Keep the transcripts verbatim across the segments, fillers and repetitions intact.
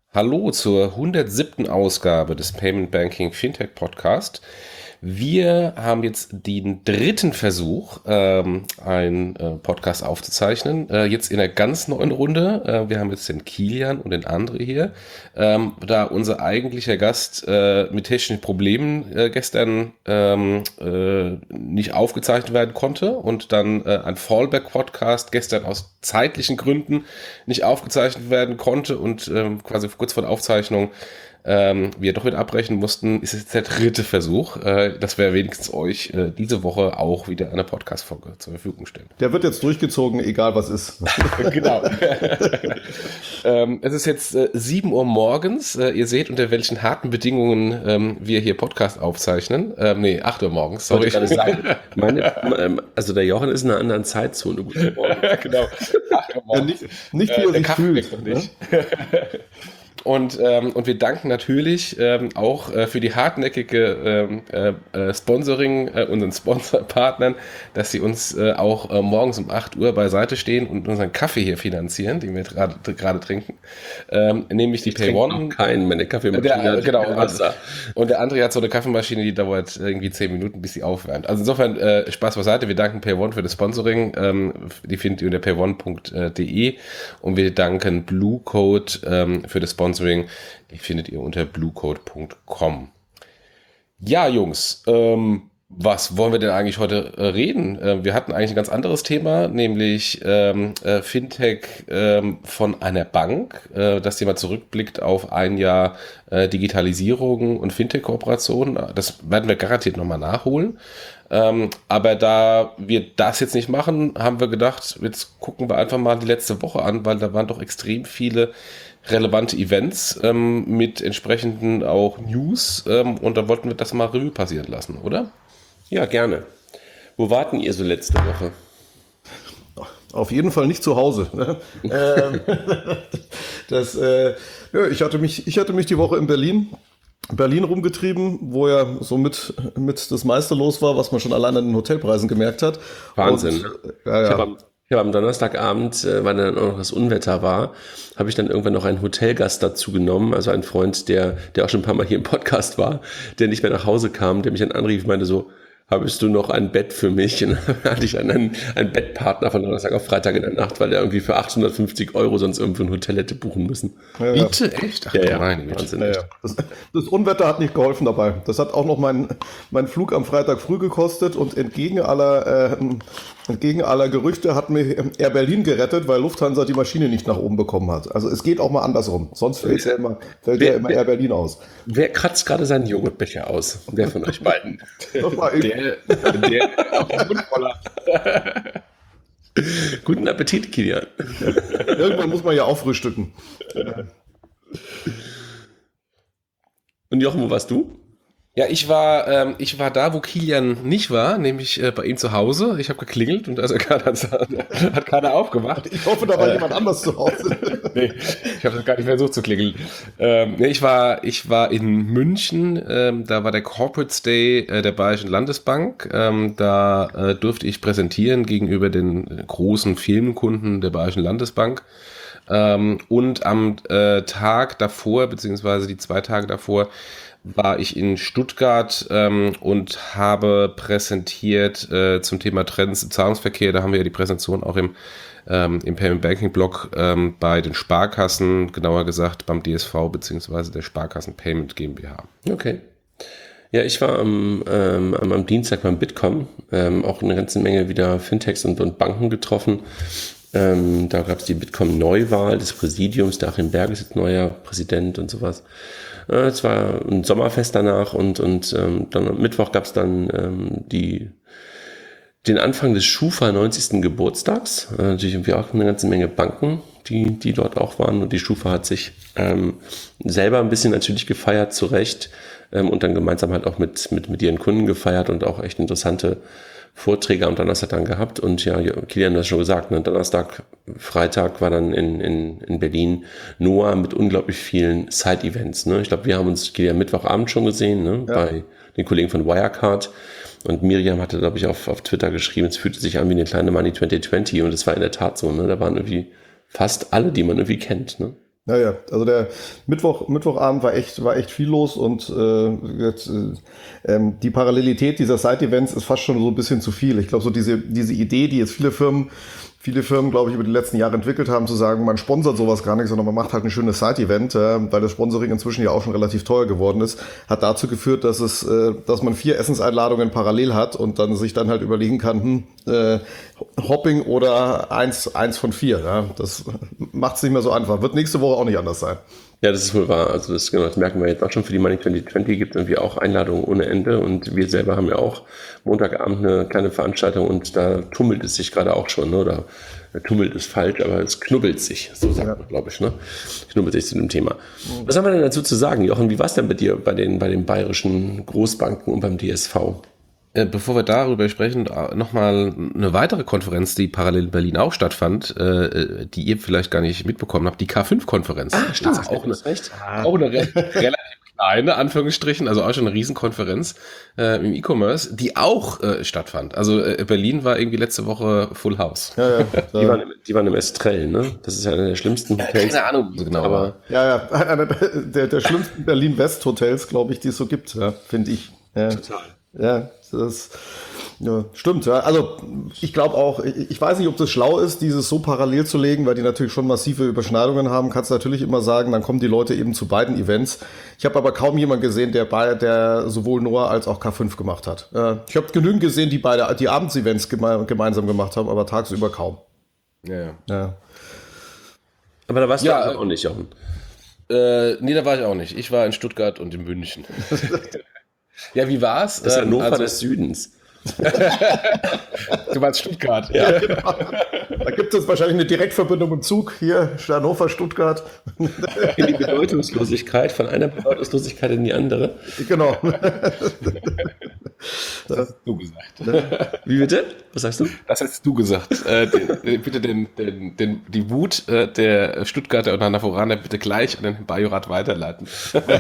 Hallo zur hundertsiebten Ausgabe des Payment Banking Fintech Podcast. Wir haben jetzt den dritten Versuch, ähm, einen äh, Podcast aufzuzeichnen. Äh, jetzt in einer ganz neuen Runde. Äh, wir haben jetzt den Kilian und den André hier. Ähm, da unser eigentlicher Gast äh, mit technischen Problemen äh, gestern ähm, äh, nicht aufgezeichnet werden konnte und dann äh, ein Fallback-Podcast gestern aus zeitlichen Gründen nicht aufgezeichnet werden konnte und ähm, quasi kurz vor der Aufzeichnung ähm, wir doch wieder abbrechen mussten, ist jetzt der dritte Versuch, äh, dass wir wenigstens euch äh, diese Woche auch wieder eine Podcast-Folge zur Verfügung stellen. Der wird jetzt durchgezogen, egal was ist. Genau. ähm, es ist jetzt äh, sieben Uhr morgens. Äh, ihr seht, unter welchen harten Bedingungen ähm, wir hier Podcast aufzeichnen. Ähm, nee, acht Uhr morgens. Sorry. Wollte gerade sagen. Meine, also der Jochen ist in einer anderen Zeitzone. Guten Morgen. Genau. acht Uhr morgens. Ja, nicht, nicht wie er äh, sich fühlt. Noch nicht. Und, ähm, und wir danken natürlich ähm, auch äh, für die hartnäckige ähm, äh, Sponsoring äh, unseren Sponsorpartnern, dass sie uns äh, auch äh, morgens um acht Uhr beiseite stehen und unseren Kaffee hier finanzieren, den wir gerade trinken. Ähm, nämlich die PayOne. Keinen, meine Kaffeemaschine. Der, genau. Wasser. Und der André hat so eine Kaffeemaschine, die dauert irgendwie zehn Minuten, bis sie aufwärmt. Also insofern äh, Spaß beiseite. Wir danken PayOne für das Sponsoring. Ähm, die findet ihr unter payone punkt de und wir danken Bluecode ähm, für das Sponsoring. Die findet ihr unter bluecode punkt com. Ja, Jungs, ähm, was wollen wir denn eigentlich heute äh, reden? Äh, wir hatten eigentlich ein ganz anderes Thema, nämlich ähm, äh, Fintech ähm, von einer Bank. Äh, das Thema zurückblickt auf ein Jahr äh, Digitalisierung und Fintech-Kooperation. Das werden wir garantiert nochmal nachholen. Ähm, aber da wir das jetzt nicht machen, haben wir gedacht, jetzt gucken wir einfach mal die letzte Woche an, weil da waren doch extrem viele relevante Events ähm, mit entsprechenden auch News ähm, und da wollten wir das mal Revue passieren lassen, oder? Ja, gerne. Wo warten ihr so letzte Woche? Auf jeden Fall nicht zu Hause. ähm, das, äh, ja, ich hatte mich, ich hatte mich die Woche in Berlin Berlin rumgetrieben, wo ja so mit, mit das meiste los war, was man schon allein an den Hotelpreisen gemerkt hat. Wahnsinn. Und, ja, ja. Ich habe am, hab am Donnerstagabend, äh, weil dann auch noch das Unwetter war, habe ich dann irgendwann noch einen Hotelgast dazu genommen, also einen Freund, der, der auch schon ein paar Mal hier im Podcast war, der nicht mehr nach Hause kam, der mich dann anrief und meinte so, habest du noch ein Bett für mich? Und dann hatte ich einen, einen Bettpartner von Donnerstag auf Freitag in der Nacht, weil der irgendwie für achthundertfünfzig Euro sonst irgendwo ein Hotel hätte buchen müssen. Ja, ja. Bitte? Echt? Ach, ja, ja. Nein, Wahnsinn. Ja, ja. Das, das Unwetter hat nicht geholfen dabei. Das hat auch noch mein, mein Flug am Freitag früh gekostet und entgegen aller, äh, entgegen aller Gerüchte hat mir Air Berlin gerettet, weil Lufthansa die Maschine nicht nach oben bekommen hat. Also es geht auch mal andersrum. Sonst fällt ja immer, fällt wer, ja immer Air Berlin aus. Wer kratzt gerade seinen Joghurtbecher aus? Wer von euch beiden? Das war ich. Der, der auch voller. Guten Appetit, Kilian. Irgendwann muss man ja auch frühstücken. Und Jochen, wo warst du? Ja, ich war, ähm, ich war da, wo Kilian nicht war, nämlich äh, bei ihm zu Hause. Ich habe geklingelt und also keiner hat, hat keiner aufgemacht. Ich hoffe, da war äh, jemand anders zu Hause. Nee, ich habe gar nicht versucht zu klingeln. Ähm, nee, ich war, ich war in München, ähm, da war der Corporate Day äh, der Bayerischen Landesbank. Ähm, da äh, durfte ich präsentieren gegenüber den großen Firmenkunden der Bayerischen Landesbank. Ähm, und am äh, Tag davor, beziehungsweise die zwei Tage davor, war ich in Stuttgart ähm, und habe präsentiert äh, zum Thema Trends im Zahlungsverkehr. Da haben wir ja die Präsentation auch im, ähm, im Payment Banking Blog ähm, bei den Sparkassen, genauer gesagt beim D S V beziehungsweise der Sparkassen Payment GmbH. Okay. Ja, ich war am, ähm, am Dienstag beim Bitkom, ähm, auch eine ganze Menge wieder Fintechs und, und Banken getroffen. Ähm, da gab es die Bitkom-Neuwahl des Präsidiums, der Achim Berg ist jetzt neuer Präsident und sowas. Es war ein Sommerfest danach und, und ähm, dann am Mittwoch gab es dann ähm, die, den Anfang des Schufa neunzigsten Geburtstags. Äh, natürlich irgendwie auch eine ganze Menge Banken, die, die dort auch waren. Und die Schufa hat sich ähm, selber ein bisschen natürlich gefeiert, zu Recht. Ähm, und dann gemeinsam halt auch mit, mit, mit ihren Kunden gefeiert und auch echt interessante Vorträge am Donnerstag dann gehabt. Und ja, Kilian hat das schon gesagt, ne? Donnerstag, Freitag war dann in, in, in Berlin Noah mit unglaublich vielen Side-Events. Ne? Ich glaube, wir haben uns Kilian Mittwochabend schon gesehen, ne? Ja. Bei den Kollegen von Wirecard. Und Miriam hatte, glaube ich, auf, auf Twitter geschrieben, es fühlte sich an wie eine kleine Money zwanzig zwanzig. Und es war in der Tat so. Ne? Da waren irgendwie fast alle, die man irgendwie kennt. Ne? Naja, also der Mittwoch, Mittwochabend war echt, war echt viel los und äh, jetzt, äh, ähm, die Parallelität dieser Side-Events ist fast schon so ein bisschen zu viel. Ich glaube, so diese, diese Idee, die jetzt viele Firmen, viele Firmen, glaube ich, über die letzten Jahre entwickelt haben, zu sagen, man sponsert sowas gar nicht, sondern man macht halt ein schönes Side-Event, äh, weil das Sponsoring inzwischen ja auch schon relativ teuer geworden ist, hat dazu geführt, dass es, äh, dass man vier Essenseinladungen parallel hat und dann sich dann halt überlegen kann, hm, äh, Hopping oder eins, eins von vier. Ja? Das macht es nicht mehr so einfach. Wird nächste Woche auch nicht anders sein. Ja, das ist wohl wahr. Also das, genau, das merken wir jetzt auch schon für die Money zwanzig zwanzig gibt es irgendwie auch Einladungen ohne Ende und wir selber haben ja auch Montagabend eine kleine Veranstaltung und da tummelt es sich gerade auch schon, ne? Oder tummelt ist falsch, aber es knubbelt sich, so sagt ja. man, glaube ich, ne? Knubbelt sich zu dem Thema. Mhm. Was haben wir denn dazu zu sagen, Jochen? Wie war es denn bei dir bei den, bei den bayerischen Großbanken und beim D S V? Bevor wir darüber sprechen, nochmal eine weitere Konferenz, die parallel in Berlin auch stattfand, äh, die ihr vielleicht gar nicht mitbekommen habt, die K fünf Konferenz. Ah, stimmt, auch, eine, auch eine re- relativ kleine, Anführungsstrichen, also auch schon eine Riesenkonferenz äh, im E-Commerce, die auch äh, stattfand. Also äh, Berlin war irgendwie letzte Woche Full House. Ja, ja, die, waren im, die waren im Estrell, ne? Das ist ja einer der schlimmsten Hotels. Keine Ahnung, so genau. Aber ja, ja, einer der, der schlimmsten Berlin-West-Hotels, glaube ich, die es so gibt, ja, finde ich. Ja. Total. Ja, das ja, stimmt. Ja. Also ich glaube auch, ich, ich weiß nicht, ob das schlau ist, dieses so parallel zu legen, weil die natürlich schon massive Überschneidungen haben. Kannst du natürlich immer sagen, dann kommen die Leute eben zu beiden Events. Ich habe aber kaum jemanden gesehen, der bei, der sowohl Noah als auch K fünf gemacht hat. Äh, ich habe genügend gesehen, die beide die Abendsevents geme- gemeinsam gemacht haben, aber tagsüber kaum. Ja, ja. Ja. Aber da warst du ja, auch nicht, Jochen. Äh, nee, da war ich auch nicht. Ich war in Stuttgart und in München. Ja, wie war's? Das ist Hannover also, des Südens. Du meinst Stuttgart. Ja, genau. Da gibt es wahrscheinlich eine Direktverbindung im Zug hier, Hannover, Stuttgart. In die Bedeutungslosigkeit, von einer Bedeutungslosigkeit in die andere. Genau. Das hast du gesagt. Wie bitte? Was sagst du? Das hast du gesagt. Äh, den, bitte den, den, den, die Wut äh, der Stuttgarter und Hannoveraner bitte gleich an den Bajorat weiterleiten.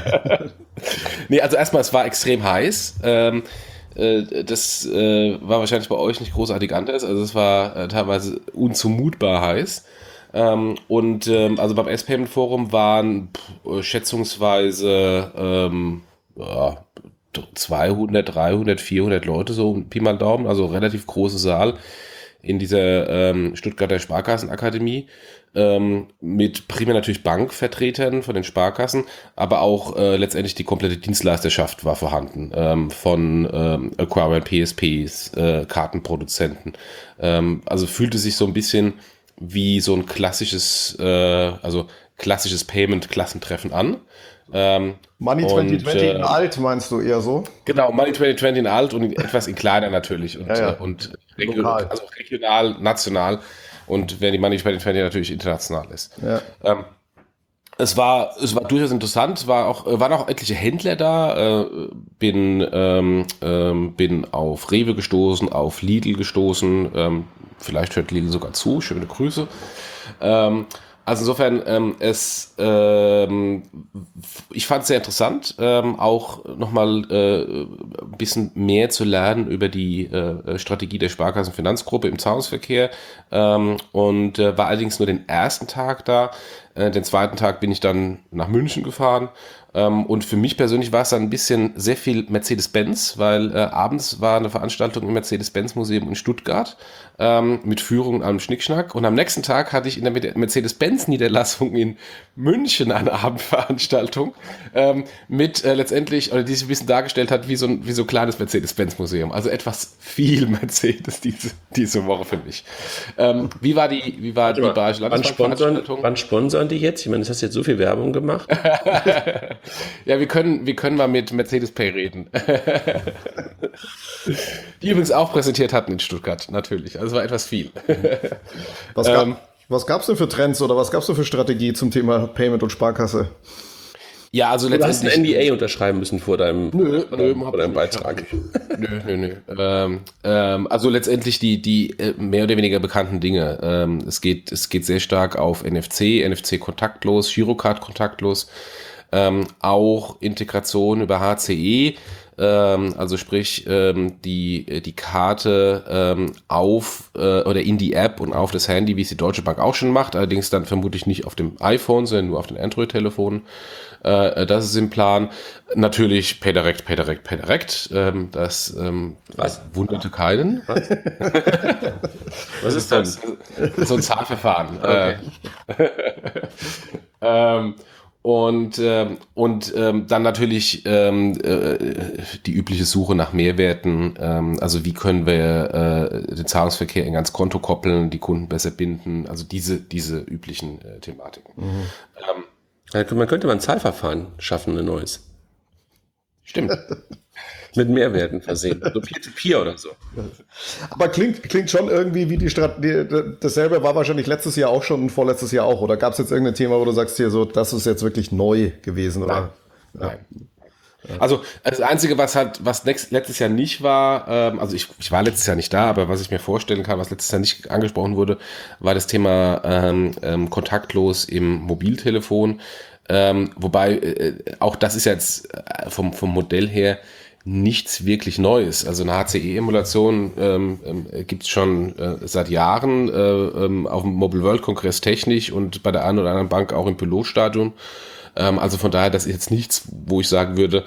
Nee, also erstmal, es war extrem heiß. Ähm, äh, das äh, war wahrscheinlich bei euch nicht großartig anders. Also es war äh, teilweise unzumutbar heiß. Ähm, und ähm, also beim S-Payment Forum waren pff, schätzungsweise ähm, ja, zweihundert, dreihundert, vierhundert Leute, so Pi mal Daumen, also relativ großer Saal in dieser ähm, Stuttgarter Sparkassenakademie, ähm, mit primär natürlich Bankvertretern von den Sparkassen, aber auch äh, letztendlich die komplette Dienstleisterschaft war vorhanden, ähm, von ähm, Acquirer, P S Ps, äh, Kartenproduzenten. Ähm, also fühlte sich so ein bisschen wie so ein klassisches, äh, also klassisches Payment-Klassentreffen an. Ähm, Money zwanzig zwanzig äh, in alt, meinst du eher so? Genau, Money zwanzig zwanzig in alt und etwas in kleiner natürlich und, ja, ja. und regional, also regional, national und während die Money zwanzig zwanzig natürlich international ist. Ja. Ähm, es war, es war durchaus interessant, es war auch, waren auch etliche Händler da, äh, bin, ähm, ähm, bin auf Rewe gestoßen, auf Lidl gestoßen, ähm, vielleicht hört Lidl sogar zu, schöne Grüße. Ähm, Also insofern, ähm, es, ähm, ich fand es sehr interessant, ähm, auch nochmal äh, ein bisschen mehr zu lernen über die äh, Strategie der Sparkassenfinanzgruppe im Zahlungsverkehr ähm, und äh, war allerdings nur den ersten Tag da. Äh, den zweiten Tag bin ich dann nach München gefahren. Ähm, und für mich persönlich war es dann ein bisschen sehr viel Mercedes-Benz, weil äh, abends war eine Veranstaltung im Mercedes-Benz-Museum in Stuttgart ähm, mit Führung und allem Schnickschnack. Und am nächsten Tag hatte ich in der Mercedes-Benz-Niederlassung in München eine Abendveranstaltung ähm, mit äh, letztendlich, oder die sich ein bisschen dargestellt hat wie so ein, wie so ein kleines Mercedes-Benz-Museum. Also etwas viel Mercedes diese, diese Woche für mich. Ähm, wie war die, wie war die Bayerische Landesbankveranstaltung? Wann sponsern die jetzt? Ich meine, das hast du jetzt so viel Werbung gemacht. Ja, wir können, wir können mal mit Mercedes Pay reden. Die übrigens auch präsentiert hatten in Stuttgart, natürlich. Also es war etwas viel. Was, gab, ähm, was gab's denn für Trends oder was gab's denn für Strategie zum Thema Payment und Sparkasse? Ja, also du hast ein N D A unterschreiben müssen vor deinem, nö, vor nö, deinem, vor deinem Beitrag. Nö, nö, nö. Ähm, ähm, also letztendlich die, die äh, mehr oder weniger bekannten Dinge. Ähm, es geht, es geht sehr stark auf N F C, N F C kontaktlos, Girocard kontaktlos. ähm, auch Integration über H C E, ähm, also sprich ähm, die, die Karte ähm, auf äh, oder in die App und auf das Handy, wie es die Deutsche Bank auch schon macht, allerdings dann vermutlich nicht auf dem iPhone, sondern nur auf den Android-Telefonen. Äh, das ist im Plan. Natürlich PayDirect, PayDirect, PayDirect. Ähm, das ähm, Was? wunderte keinen. Was, Was ist das? So ein Zahlverfahren. Okay. Äh, ähm, und ähm, und ähm, dann natürlich ähm, äh, die übliche Suche nach Mehrwerten. Ähm, also wie können wir äh, den Zahlungsverkehr eng ans Konto koppeln, die Kunden besser binden. Also diese diese üblichen äh, Thematiken. Mhm. Ähm, Ja, man könnte mal ein Zahlverfahren schaffen, ein neues. Stimmt. Mit Mehrwerten versehen. So Peer-to-Peer oder so. Aber klingt, klingt schon irgendwie wie die Strategie. Dasselbe war wahrscheinlich letztes Jahr auch schon und vorletztes Jahr auch. Oder gab es jetzt irgendein Thema, wo du sagst hier so, das ist jetzt wirklich neu gewesen? Oder? Nein. Nein. Also das Einzige, was halt, was letztes Jahr nicht war, ähm, also ich, ich war letztes Jahr nicht da, aber was ich mir vorstellen kann, was letztes Jahr nicht angesprochen wurde, war das Thema ähm, ähm, kontaktlos im Mobiltelefon. Ähm, wobei äh, auch das ist jetzt äh, vom, vom Modell her nichts wirklich Neues. Also eine H C E-Emulation ähm, äh, gibt es schon äh, seit Jahren äh, ähm, auf dem Mobile World Kongress technisch und bei der einen oder anderen Bank auch im Pilotstadium. Ähm, also von daher, das ist jetzt nichts, wo ich sagen würde,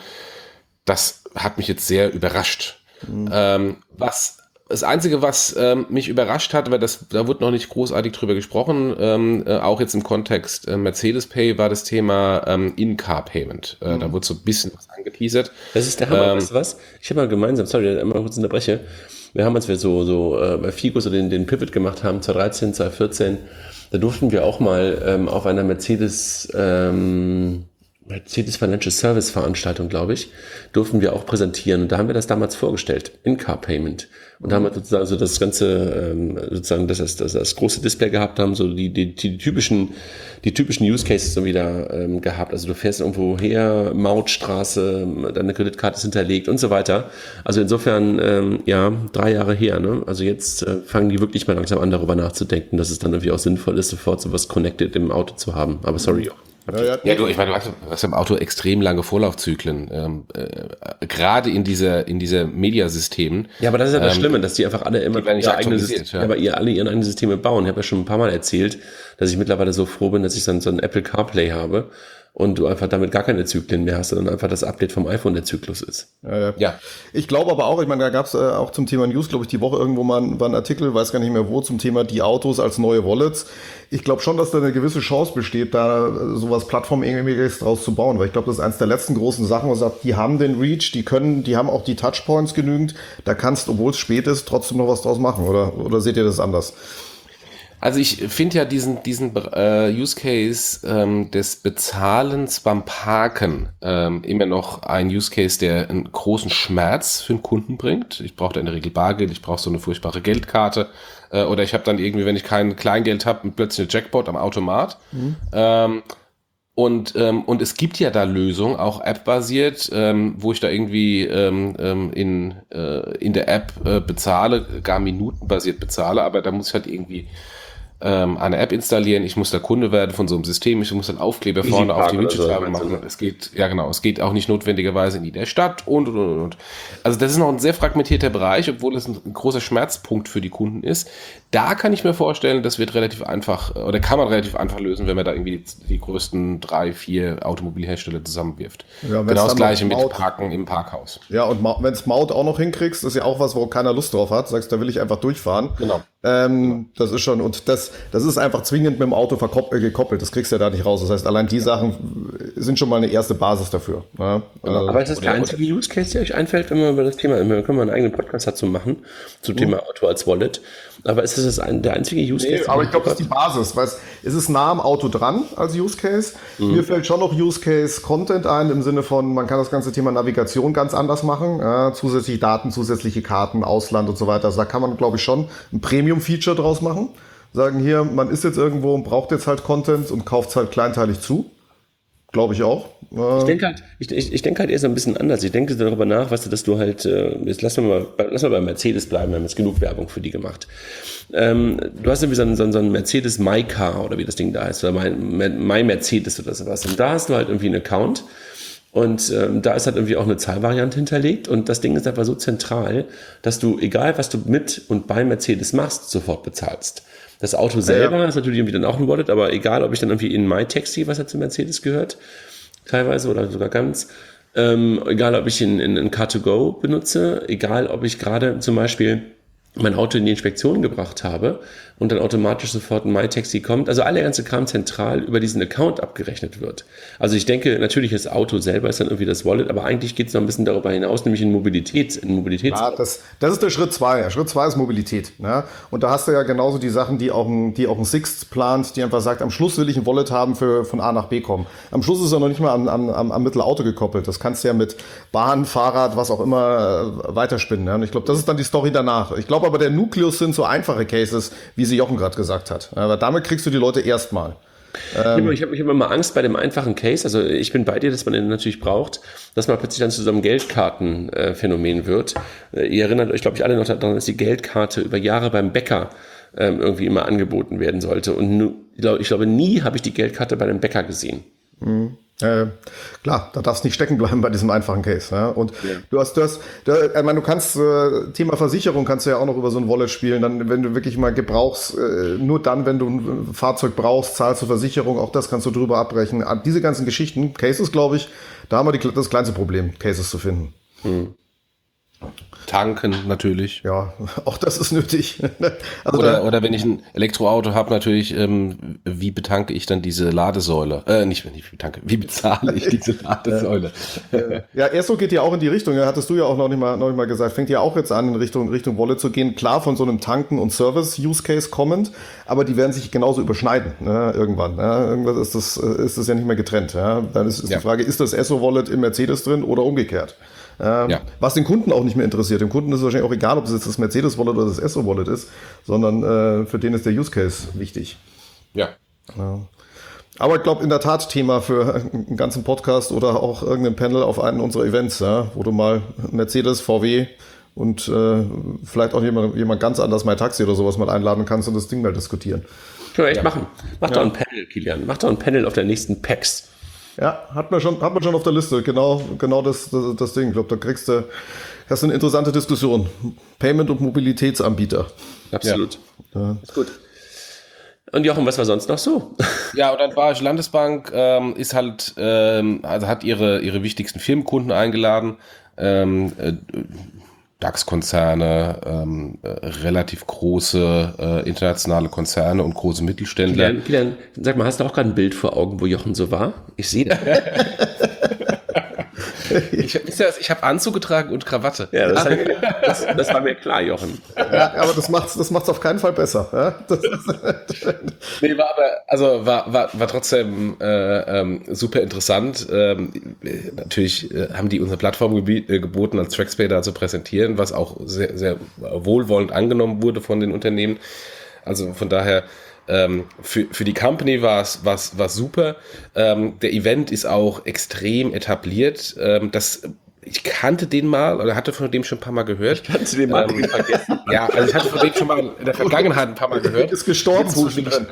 das hat mich jetzt sehr überrascht. Mhm. Ähm, was Das Einzige, was ähm, mich überrascht hat, weil das, da wurde noch nicht großartig drüber gesprochen, ähm, äh, auch jetzt im Kontext äh, Mercedes Pay, war das Thema ähm, In-Car-Payment. Äh, mhm. Da wurde so ein bisschen was angeteasert. Das ist der Hammer, ähm, weißt du was? Ich habe mal gemeinsam, sorry, einmal kurz unterbreche. Wir haben, als wir so, so äh, bei Figo so den, den Pivot gemacht haben, zwanzig dreizehn, zwanzig vierzehn, da durften wir auch mal ähm, auf einer Mercedes ähm, Mercedes Financial Service Veranstaltung, glaube ich, durften wir auch präsentieren. Und da haben wir das damals vorgestellt, In-Car-Payment. Und da haben wir sozusagen so das ganze, ähm, sozusagen das, das, das, das große Display gehabt, haben so die, die, die typischen, die typischen Use Cases so wieder ähm, gehabt. Also du fährst irgendwo her, Mautstraße, deine Kreditkarte ist hinterlegt und so weiter. Also insofern, ähm, ja, drei Jahre her, ne? Also jetzt äh, fangen die wirklich mal langsam an, darüber nachzudenken, dass es dann irgendwie auch sinnvoll ist, sofort so was connected im Auto zu haben. Aber sorry. Ja, ja, ja, du, ich meine, du hast, du hast im Auto extrem lange Vorlaufzyklen, ähm, äh, gerade in dieser in dieser Mediasystemen. Ja, aber das ist ja das ähm, Schlimme, dass die einfach alle immer ihre eigenen Systeme, ja. aber ihr alle ihren eigenen Systeme bauen. Ich habe ja schon ein paar Mal erzählt, dass ich mittlerweile so froh bin, dass ich dann so ein Apple CarPlay habe und du einfach damit gar keine Zyklen mehr hast, sondern einfach das Update vom iPhone der Zyklus ist. Ja, ja. ja. Ich glaube aber auch, ich meine, da gab es äh, auch zum Thema News, glaube ich, die Woche irgendwo mal ein, war ein Artikel, weiß gar nicht mehr wo, zum Thema die Autos als neue Wallets. Ich glaube schon, dass da eine gewisse Chance besteht, da äh, sowas Plattformähnliches draus zu bauen, weil ich glaube, das ist eins der letzten großen Sachen, wo man sagt, die haben den Reach, die können, die haben auch die Touchpoints genügend, da kannst, obwohl es spät ist, trotzdem noch was draus machen, oder, oder seht ihr das anders? Also ich finde ja diesen, diesen äh, Use Case ähm, des Bezahlens beim Parken ähm, immer noch ein Use Case, der einen großen Schmerz für den Kunden bringt. Ich brauche da in der Regel Bargeld, ich brauche so eine furchtbare Geldkarte äh, oder ich habe dann irgendwie, wenn ich kein Kleingeld habe, plötzlich eine Jackpot am Automat. Mhm. Ähm, und, ähm, und es gibt ja da Lösungen, auch App-basiert, ähm, wo ich da irgendwie ähm, in, äh, in der App äh, bezahle, gar minutenbasiert bezahle, aber da muss ich halt irgendwie eine App installieren, ich muss da Kunde werden von so einem System, ich muss dann Aufkleber Easy vorne Park auf die Widgetscheibe so, machen. Es geht, ja genau, es geht auch nicht notwendigerweise in jeder Stadt und, und, und, und. Also das ist noch ein sehr fragmentierter Bereich, obwohl es ein großer Schmerzpunkt für die Kunden ist. Da kann ich mir vorstellen, das wird relativ einfach, oder kann man relativ einfach lösen, wenn man da irgendwie die, die größten drei, vier Automobilhersteller zusammenwirft. Ja, genau das gleiche mit Parken im Parkhaus. Ja, und wenn es Maut auch noch hinkriegst, ist ja auch was, wo keiner Lust drauf hat, sagst, da will ich einfach durchfahren. Genau. Ähm, das ist schon, und das, das ist einfach zwingend mit dem Auto verkoppelt, gekoppelt, das kriegst du ja da nicht raus. Das heißt, allein die Sachen sind schon mal eine erste Basis dafür. Ja? Genau. Aber ist das der einzige Use Case, der euch einfällt, wenn man über das Thema, wir können mal einen eigenen Podcast dazu machen, zum mhm. Thema Auto als Wallet. Aber ist das, das ein, der einzige Use Case? Nee, aber ich glaube, das ist die Basis, weil es ist nah am Auto dran als Use Case. Mhm. Mir fällt schon noch Use Case Content ein, im Sinne von, man kann das ganze Thema Navigation ganz anders machen. Ja, zusätzliche Daten, zusätzliche Karten, Ausland und so weiter. Also da kann man, glaube ich, schon ein Premium-Feature draus machen. Sagen hier, man ist jetzt irgendwo und braucht jetzt halt Content und kauft es halt kleinteilig zu. Glaube ich auch. Ich denke halt, ich, ich, ich denke halt eher so ein bisschen anders. Ich denke darüber nach, weißt du, dass du halt, äh, jetzt lass mal, lass mal bei Mercedes bleiben, wir haben jetzt genug Werbung für die gemacht. Ähm, du hast irgendwie so einen, so einen, so einen Mercedes My Car oder wie das Ding da heißt, oder My, My Mercedes oder sowas. Und da hast du halt irgendwie einen Account und ähm, da ist halt irgendwie auch eine Zahlvariante hinterlegt und das Ding ist einfach so zentral, dass du, egal was du mit und bei Mercedes machst, sofort bezahlst. Das Auto selber ja, ja. ist natürlich irgendwie dann auch ein Wallet, aber egal, ob ich dann irgendwie in MyTaxi, was ja zu Mercedes gehört, teilweise oder sogar ganz, ähm, egal, ob ich in, in, in Car to Go benutze, egal, ob ich gerade zum Beispiel mein Auto in die Inspektion gebracht habe und dann automatisch sofort ein MyTaxi kommt. Also alle ganze Kram zentral über diesen Account abgerechnet wird. Also ich denke, natürlich das Auto selber ist dann irgendwie das Wallet, aber eigentlich geht es noch ein bisschen darüber hinaus, nämlich in Mobilität. In Mobilitäts ja, das, das ist der Schritt zwei. Schritt zwei ist Mobilität. Ne? Und da hast du ja genauso die Sachen, die auch ein, die auch ein Sixt plant, die einfach sagt, am Schluss will ich ein Wallet haben für von A nach B kommen. Am Schluss ist er noch nicht mal am, am, am Mittelauto gekoppelt. Das kannst du ja mit Bahn, Fahrrad, was auch immer äh, weiterspinnen. Ne? Und ich glaube, das ist dann die Story danach. Ich glaube aber, der Nukleus sind so einfache Cases, wie sie Jochen gerade gesagt hat. Aber damit kriegst du die Leute erstmal. Ähm, ich habe hab immer mal Angst bei dem einfachen Case. Also ich bin bei dir, dass man den natürlich braucht, dass man plötzlich dann zu so einem Geldkartenphänomen wird. Ihr erinnert euch, glaube ich, alle noch daran, dass die Geldkarte über Jahre beim Bäcker ähm, irgendwie immer angeboten werden sollte. Und nu, ich, glaube, ich glaube, nie habe ich die Geldkarte bei einem Bäcker gesehen. Mhm. Äh, klar, da darfst du nicht stecken bleiben bei diesem einfachen Case. Ja? Und ja. du hast, du hast, du, ich meine, du kannst, äh, Thema Versicherung kannst du ja auch noch über so ein Wallet spielen, dann, wenn du wirklich mal gebrauchst, äh, nur dann, wenn du ein Fahrzeug brauchst, zahlst du Versicherung, auch das kannst du drüber abbrechen. Diese ganzen Geschichten, Cases, glaube ich, da haben wir die, das kleinste Problem, Cases zu finden. Mhm. Tanken natürlich. Ja, auch das ist nötig. Also oder, oder wenn ich ein Elektroauto habe, natürlich, ähm, wie betanke ich dann diese Ladesäule? Äh, nicht, wenn ich betanke, wie bezahle ich diese Ladesäule? Ja, Erso geht ja auch in die Richtung, ja, hattest du ja auch noch nicht mal, noch nicht mal gesagt, fängt ja auch jetzt an, in Richtung, Richtung Wallet zu gehen. Klar, von so einem Tanken- und Service-Use-Case kommend, aber die werden sich genauso überschneiden, ne, irgendwann. Ja. Irgendwas ist das, ist das ja nicht mehr getrennt. Ja. Dann ist, ist ja. die Frage, ist das Erso-Wallet im Mercedes drin oder umgekehrt? Ähm, ja. Was den Kunden auch nicht mehr interessiert. Dem Kunden ist es wahrscheinlich auch egal, ob es jetzt das Mercedes-Wallet oder das Esso-Wallet ist, sondern äh, für den ist der Use-Case wichtig. Ja. ja. Aber ich glaube, in der Tat Thema für einen ganzen Podcast oder auch irgendein Panel auf einen unserer Events, ja, wo du mal Mercedes, V W und äh, vielleicht auch jemand, jemand ganz anders, MyTaxi oder sowas mal einladen kannst und das Ding mal diskutieren. Können wir echt ja. machen. Mach ja. doch ein Panel, Kilian. Mach doch ein Panel auf der nächsten PAX. Ja, hat man schon, hat man schon auf der Liste, genau, genau das, das, das Ding. Ich glaube, da kriegst du, hast du eine interessante Diskussion. Payment- und Mobilitätsanbieter. Absolut. Ja. Ist gut. Und Jochen, was war sonst noch so? Ja, und dann Bayerische Landesbank ähm, ist halt, ähm, also hat ihre, ihre wichtigsten Firmenkunden eingeladen, ähm, äh, DAX-Konzerne, ähm, äh, relativ große äh, internationale Konzerne und große Mittelständler. Kilian, Kilian, sag mal, hast du auch gerade ein Bild vor Augen, wo Jochen so war? Ich sehe das. Ich, ich habe Anzug getragen und Krawatte. Ja, das, das, das war mir klar, Jochen. Ja, aber das macht's, das macht's auf keinen Fall besser. Ja? Das nee, war aber, also war, war, war trotzdem äh, ähm, super interessant. Ähm, natürlich äh, haben die unsere Plattform gebi- äh, geboten, als TraxPay da zu präsentieren, was auch sehr, sehr wohlwollend angenommen wurde von den Unternehmen. Also von daher Ähm, für, für die Company war es war's, war's super. Ähm, der Event ist auch extrem etabliert. Ähm, das, ich kannte den mal oder hatte von dem schon ein paar Mal gehört. Ich kannte den mal ähm, vergessen. Ja, also ich hatte von dem schon mal in der Vergangenheit ein paar Mal gehört. Ist gestorben zwischendrin.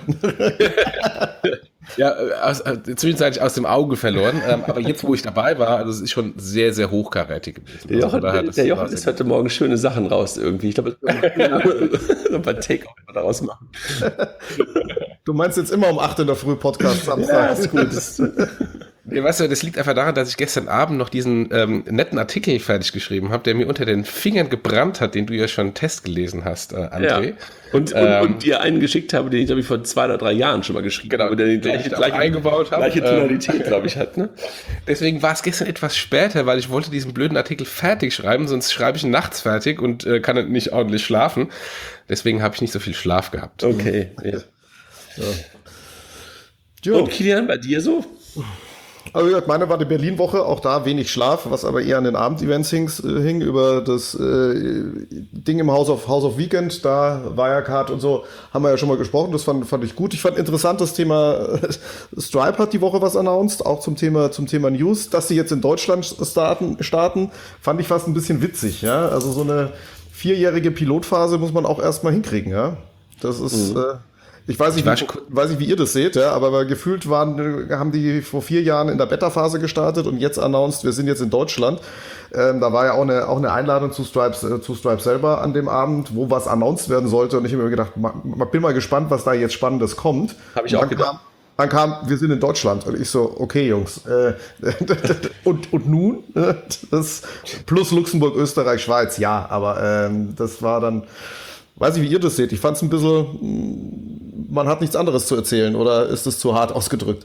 Ja, aus, äh, zwischenzeitlich aus dem Auge verloren. Ähm, aber jetzt, wo ich dabei war, also es ist schon sehr, sehr hochkarätig gewesen. Der Jochen, also, der Jochen ist heute Morgen schöne Sachen raus irgendwie. Ich glaube, ein paar Take-Off daraus machen. Du meinst jetzt immer um acht in der Früh Podcast Samstag. Ja, ist gut. Ja, weißt du, das liegt einfach daran, dass ich gestern Abend noch diesen ähm, netten Artikel fertig geschrieben habe, der mir unter den Fingern gebrannt hat, den du ja schon Test gelesen hast, äh, André. Ja. Und, ähm, und, und dir einen geschickt habe, den ich, glaube ich, vor zwei oder drei Jahren schon mal geschrieben genau, habe, der die gleiche, gleiche, eingebaut habe. Gleiche Tonalität, glaube ich, hat. Ne? Deswegen war es gestern etwas später, weil ich wollte diesen blöden Artikel fertig schreiben, sonst schreibe ich ihn nachts fertig und äh, kann dann nicht ordentlich schlafen. Deswegen habe ich nicht so viel Schlaf gehabt. Okay. Ja. Ja. Und Kilian, bei dir so? Also wie gesagt, meine war die Berlin-Woche, auch da wenig Schlaf, was aber eher an den Abendevents hing, hing über das äh, Ding im House of, House of Weekend, da Wirecard und so, haben wir ja schon mal gesprochen, das fand, fand ich gut. Ich fand interessant, das Thema Stripe hat die Woche was announced, auch zum Thema, zum Thema News, dass sie jetzt in Deutschland starten, starten, fand ich fast ein bisschen witzig, ja, also so eine vierjährige Pilotphase muss man auch erstmal hinkriegen, ja. Das ist, mhm. äh, ich weiß nicht, ich wie, weiß nicht, wie ihr das seht, ja, aber gefühlt waren, haben die vor vier Jahren in der Beta-Phase gestartet und jetzt announced, wir sind jetzt in Deutschland. Ähm, da war ja auch eine, auch eine Einladung zu Stripe, äh, zu Stripe selber an dem Abend, wo was announced werden sollte. Und ich habe mir gedacht, ma, bin mal gespannt, was da jetzt Spannendes kommt. Habe ich auch gedacht. Kam, dann kam, wir sind in Deutschland. Und ich so, okay, Jungs. Äh, und, und nun? Das plus Luxemburg, Österreich, Schweiz, ja. Aber ähm, das war dann... Weiß nicht, wie ihr das seht. Ich fand es ein bisschen, man hat nichts anderes zu erzählen, oder ist es zu hart ausgedrückt?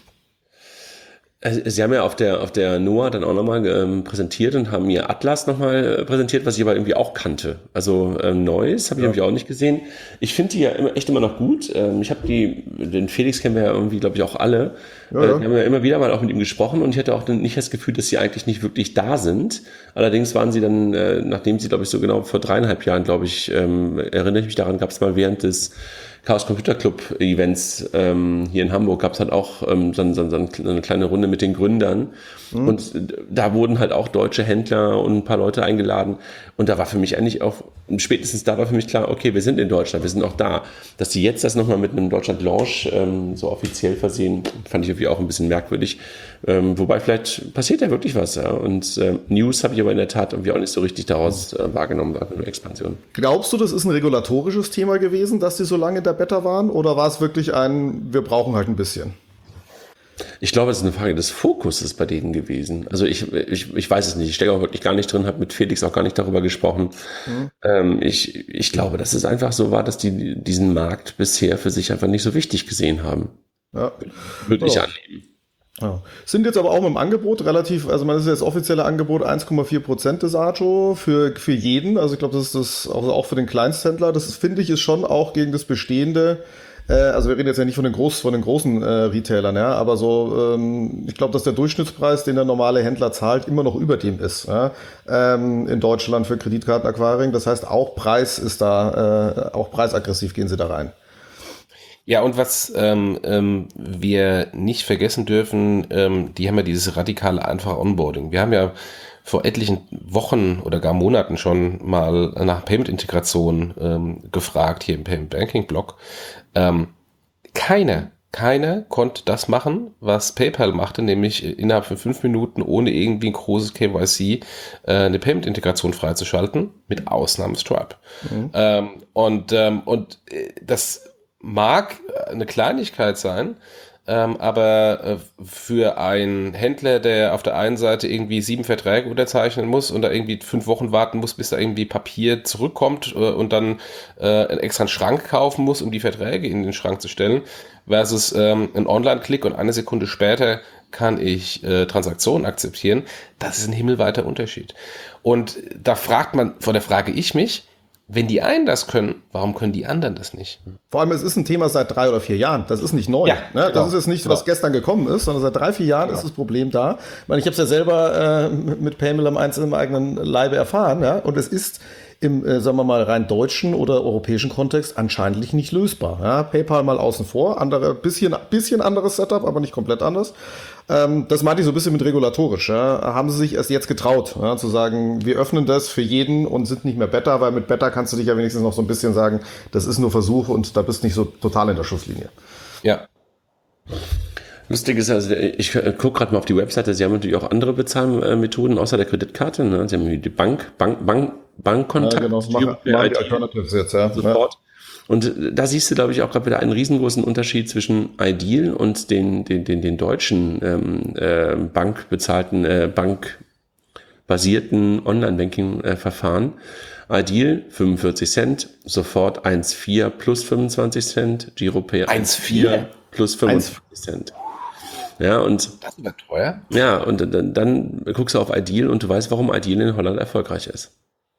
Sie haben ja auf der, auf der N O A dann auch nochmal ähm, präsentiert und haben ihr Atlas nochmal äh, präsentiert, was ich aber irgendwie auch kannte. Also ähm, Neues habe ich ja. irgendwie auch nicht gesehen. Ich finde die ja immer, echt immer noch gut. Ähm, ich habe die, den Felix kennen wir ja irgendwie, glaube ich, auch alle. Ja, äh, wir haben ja immer wieder mal auch mit ihm gesprochen und ich hatte auch nicht das Gefühl, dass sie eigentlich nicht wirklich da sind. Allerdings waren sie dann, äh, nachdem sie, glaube ich, so genau vor dreieinhalb Jahren, glaube ich, ähm, erinnere ich mich daran, gab es mal während des Chaos Computer Club Events ähm, hier in Hamburg gab es halt auch ähm, so, so, so eine kleine Runde mit den Gründern mhm. und da wurden halt auch deutsche Händler und ein paar Leute eingeladen und da war für mich eigentlich auch, spätestens da war für mich klar, okay, wir sind in Deutschland, wir sind auch da. Dass die jetzt das nochmal mit einem Deutschland-Launch ähm, so offiziell versehen, fand ich irgendwie auch ein bisschen merkwürdig. Ähm, wobei vielleicht passiert ja wirklich was. Ja? Und äh, News habe ich aber in der Tat irgendwie auch nicht so richtig daraus äh, wahrgenommen, eine Expansion. Glaubst du, das ist ein regulatorisches Thema gewesen, dass die so lange in der Beta waren? Oder war es wirklich ein, wir brauchen halt ein bisschen? Ich glaube, es ist eine Frage des Fokuses bei denen gewesen. Also ich, ich, ich weiß es nicht. Ich stecke auch wirklich gar nicht drin, habe mit Felix auch gar nicht darüber gesprochen. Mhm. Ähm, ich, ich glaube, dass es einfach so war, dass die diesen Markt bisher für sich einfach nicht so wichtig gesehen haben. Ja. Würde ich oh. annehmen. Ja. Sind jetzt aber auch mit dem Angebot relativ, also man ist jetzt offizielle Angebot eins Komma vier Prozent des Ajo für, für jeden. Also ich glaube, das ist das auch, auch für den Kleinsthändler. Das ist, finde ich, ist schon auch gegen das bestehende. Also wir reden jetzt ja nicht von den, Groß, von den großen äh, Retailern, ja, aber so, ähm, ich glaube, dass der Durchschnittspreis, den der normale Händler zahlt, immer noch über dem ist, ja, ähm, in Deutschland für Kreditkarten-Acquiring. Das heißt, auch Preis ist da, äh, auch preisaggressiv gehen sie da rein. Ja, und was ähm, ähm, wir nicht vergessen dürfen, ähm, die haben ja dieses radikale, einfache Onboarding. Wir haben ja vor etlichen Wochen oder gar Monaten schon mal nach Payment-Integration ähm, gefragt, hier im Payment-Banking-Blog. Ähm, keiner, keiner konnte das machen, was PayPal machte, nämlich innerhalb von fünf Minuten ohne irgendwie ein großes K Y C äh, eine Payment-Integration freizuschalten, mit Ausnahme Stripe. Mhm. Ähm, und, ähm, und das mag eine Kleinigkeit sein, ähm, aber äh, für einen Händler, der auf der einen Seite irgendwie sieben Verträge unterzeichnen muss und da irgendwie fünf Wochen warten muss, bis da irgendwie Papier zurückkommt äh, und dann äh, einen extra Schrank kaufen muss, um die Verträge in den Schrank zu stellen, versus ähm, ein Online-Klick und eine Sekunde später kann ich äh, Transaktionen akzeptieren, das ist ein himmelweiter Unterschied. Und da fragt man, vor der frage ich mich, wenn die einen das können, warum können die anderen das nicht? Vor allem, es ist ein Thema seit drei oder vier Jahren. Das ist nicht neu. Ja, ne? Das genau. ist jetzt nicht, genau. was gestern gekommen ist, sondern seit drei, vier Jahren genau. ist das Problem da. Ich meine, ich habe es ja selber äh, mit PayMill am Einzelnen im eigenen Leibe erfahren. Ja? Und es ist im, äh, sagen wir mal, rein deutschen oder europäischen Kontext anscheinend nicht lösbar. Ja? PayPal mal außen vor, andere, bisschen, bisschen anderes Setup, aber nicht komplett anders. Ähm, das meinte ich so ein bisschen mit regulatorisch. Ja? Haben sie sich erst jetzt getraut, ja? zu sagen, wir öffnen das für jeden und sind nicht mehr Beta, weil mit Beta kannst du dich ja wenigstens noch so ein bisschen sagen, das ist nur Versuch und da bist du nicht so total in der Schusslinie. Ja. Lustig ist, also ich gucke gerade mal auf die Webseite, sie haben natürlich auch andere Bezahlmethoden außer der Kreditkarte. Ne? Sie haben die Bank, Bank, Bank, Bankkontakt. Ja, genau, das machen, machen die Alternatives jetzt, ja. Sofort. Und da siehst du, glaube ich, auch gerade wieder einen riesengroßen Unterschied zwischen Ideal und den, den, den, den deutschen ähm, äh, bankbezahlten, äh, bankbasierten Online-Banking-Verfahren. Ideal fünfundvierzig Cent, sofort eins Komma vier plus fünfundzwanzig Cent, Giropay eins Komma vier plus fünfundvierzig Cent. Ja, und das ist teuer. Ja, und dann, dann guckst du auf Ideal und du weißt, warum Ideal in Holland erfolgreich ist.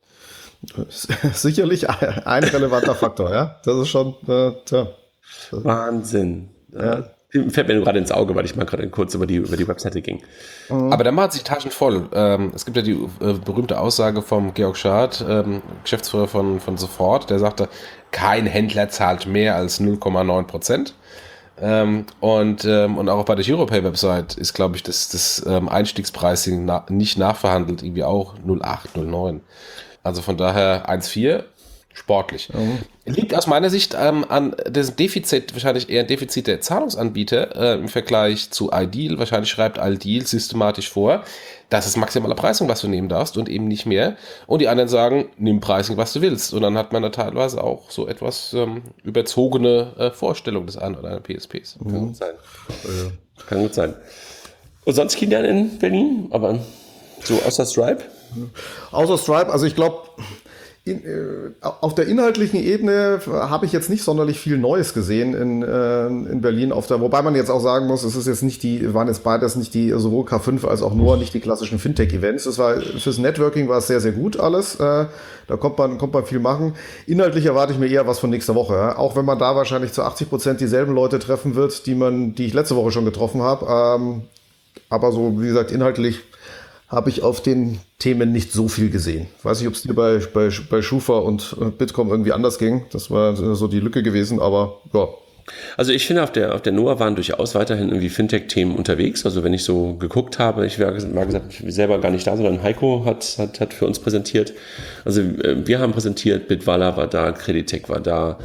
Sicherlich ein relevanter Faktor, ja. Das ist schon, äh, tja. Wahnsinn. Ja. Fällt mir gerade ins Auge, weil ich mal gerade kurz über die, über die Webseite ging. Aber da macht sich Taschen voll. Ähm, es gibt ja die äh, berühmte Aussage vom Georg Schad, ähm, Geschäftsführer von, von Sofort, der sagte, kein Händler zahlt mehr als null Komma neun Prozent. Ähm, und, ähm, und auch bei der Giropay-Website ist, glaube ich, das, das ähm, Einstiegspricing na, nicht nachverhandelt, irgendwie auch null Komma acht, null Komma neun. Also von daher eins Komma vier. Sportlich. Mhm. Liegt aus meiner Sicht ähm, an dem Defizit, wahrscheinlich eher ein Defizit der Zahlungsanbieter äh, im Vergleich zu iDeal. Wahrscheinlich schreibt iDeal systematisch vor, das ist maximale Pricing, was du nehmen darfst und eben nicht mehr. Und die anderen sagen, nimm Pricing, was du willst. Und dann hat man da teilweise auch so etwas ähm, überzogene äh, Vorstellung des einen oder anderen P S Ps. Mhm. Kann gut sein. Ja. Kann gut sein. Und sonst Kilian in Berlin? Aber so außer Stripe? Außer Stripe, also ich glaube... In, äh, auf der inhaltlichen Ebene habe ich jetzt nicht sonderlich viel Neues gesehen in, äh, in Berlin. Auf der, wobei man jetzt auch sagen muss, es ist jetzt nicht die, waren jetzt beides nicht die, sowohl K fünf als auch nur nicht die klassischen Fintech-Events. Es war, fürs Networking war es sehr, sehr gut alles. Äh, da kommt man, kommt man viel machen. Inhaltlich erwarte ich mir eher was von nächster Woche. Ja? Auch wenn man da wahrscheinlich zu achtzig Prozent dieselben Leute treffen wird, die man, die ich letzte Woche schon getroffen habe. Ähm, aber so, wie gesagt, inhaltlich habe ich auf den Themen nicht so viel gesehen. Weiß nicht, ob es dir bei, bei, bei Schufa und Bitkom irgendwie anders ging. Das war so die Lücke gewesen, aber ja. Also ich finde, auf der, auf der N O A waren durchaus weiterhin irgendwie Fintech-Themen unterwegs. Also wenn ich so geguckt habe, ich war mal gesagt, ich bin selber gar nicht da, sondern Heiko hat, hat, hat für uns präsentiert. Also wir haben präsentiert, Bitwala war da, Creditec war da.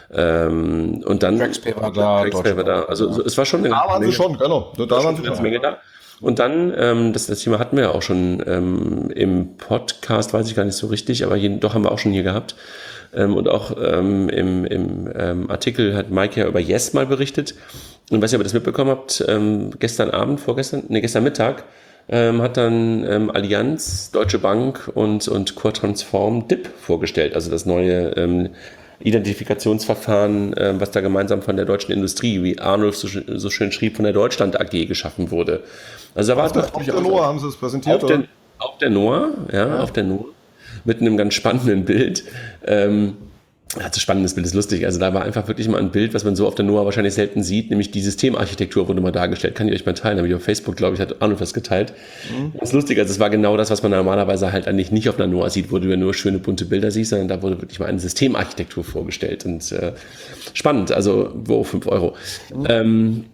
Ähm, und dann Traxpay war da, Traxpay war da. Also es war schon eine da waren sie schon, genau. Da waren sie eine Menge da. Und dann, ähm, das, das Thema hatten wir ja auch schon ähm, im Podcast, weiß ich gar nicht so richtig, aber jeden, doch haben wir auch schon hier gehabt. Ähm, und auch ähm, im, im ähm, Artikel hat Mike ja über Yes mal berichtet. Und weiß nicht, ob ihr das mitbekommen habt, ähm, gestern Abend, vorgestern, nee, gestern Mittag, ähm, hat dann ähm, Allianz, Deutsche Bank und, und Core Transform D I P vorgestellt, also das neue ähm, Identifikationsverfahren, äh, was da gemeinsam von der deutschen Industrie, wie Arnulf so, so schön schrieb, von der Deutschland A G geschaffen wurde. Also da war auf der, auf der N O A haben sie es präsentiert, auf der, auf der N O A, ja, ja, auf der N O A, mit einem ganz spannenden Bild. Ähm, also spannendes Bild ist lustig. Also da war einfach wirklich mal ein Bild, was man so auf der N O A wahrscheinlich selten sieht, nämlich die Systemarchitektur wurde mal dargestellt. Kann ich euch mal teilen, habe ich auf Facebook, glaube ich, hat Arnulf das geteilt. Mhm. Das ist lustig, also es war genau das, was man normalerweise halt eigentlich nicht auf der N O A sieht, wo du ja nur schöne bunte Bilder siehst, sondern da wurde wirklich mal eine Systemarchitektur vorgestellt und äh, spannend, also wo fünf Euro. Mhm. Ähm,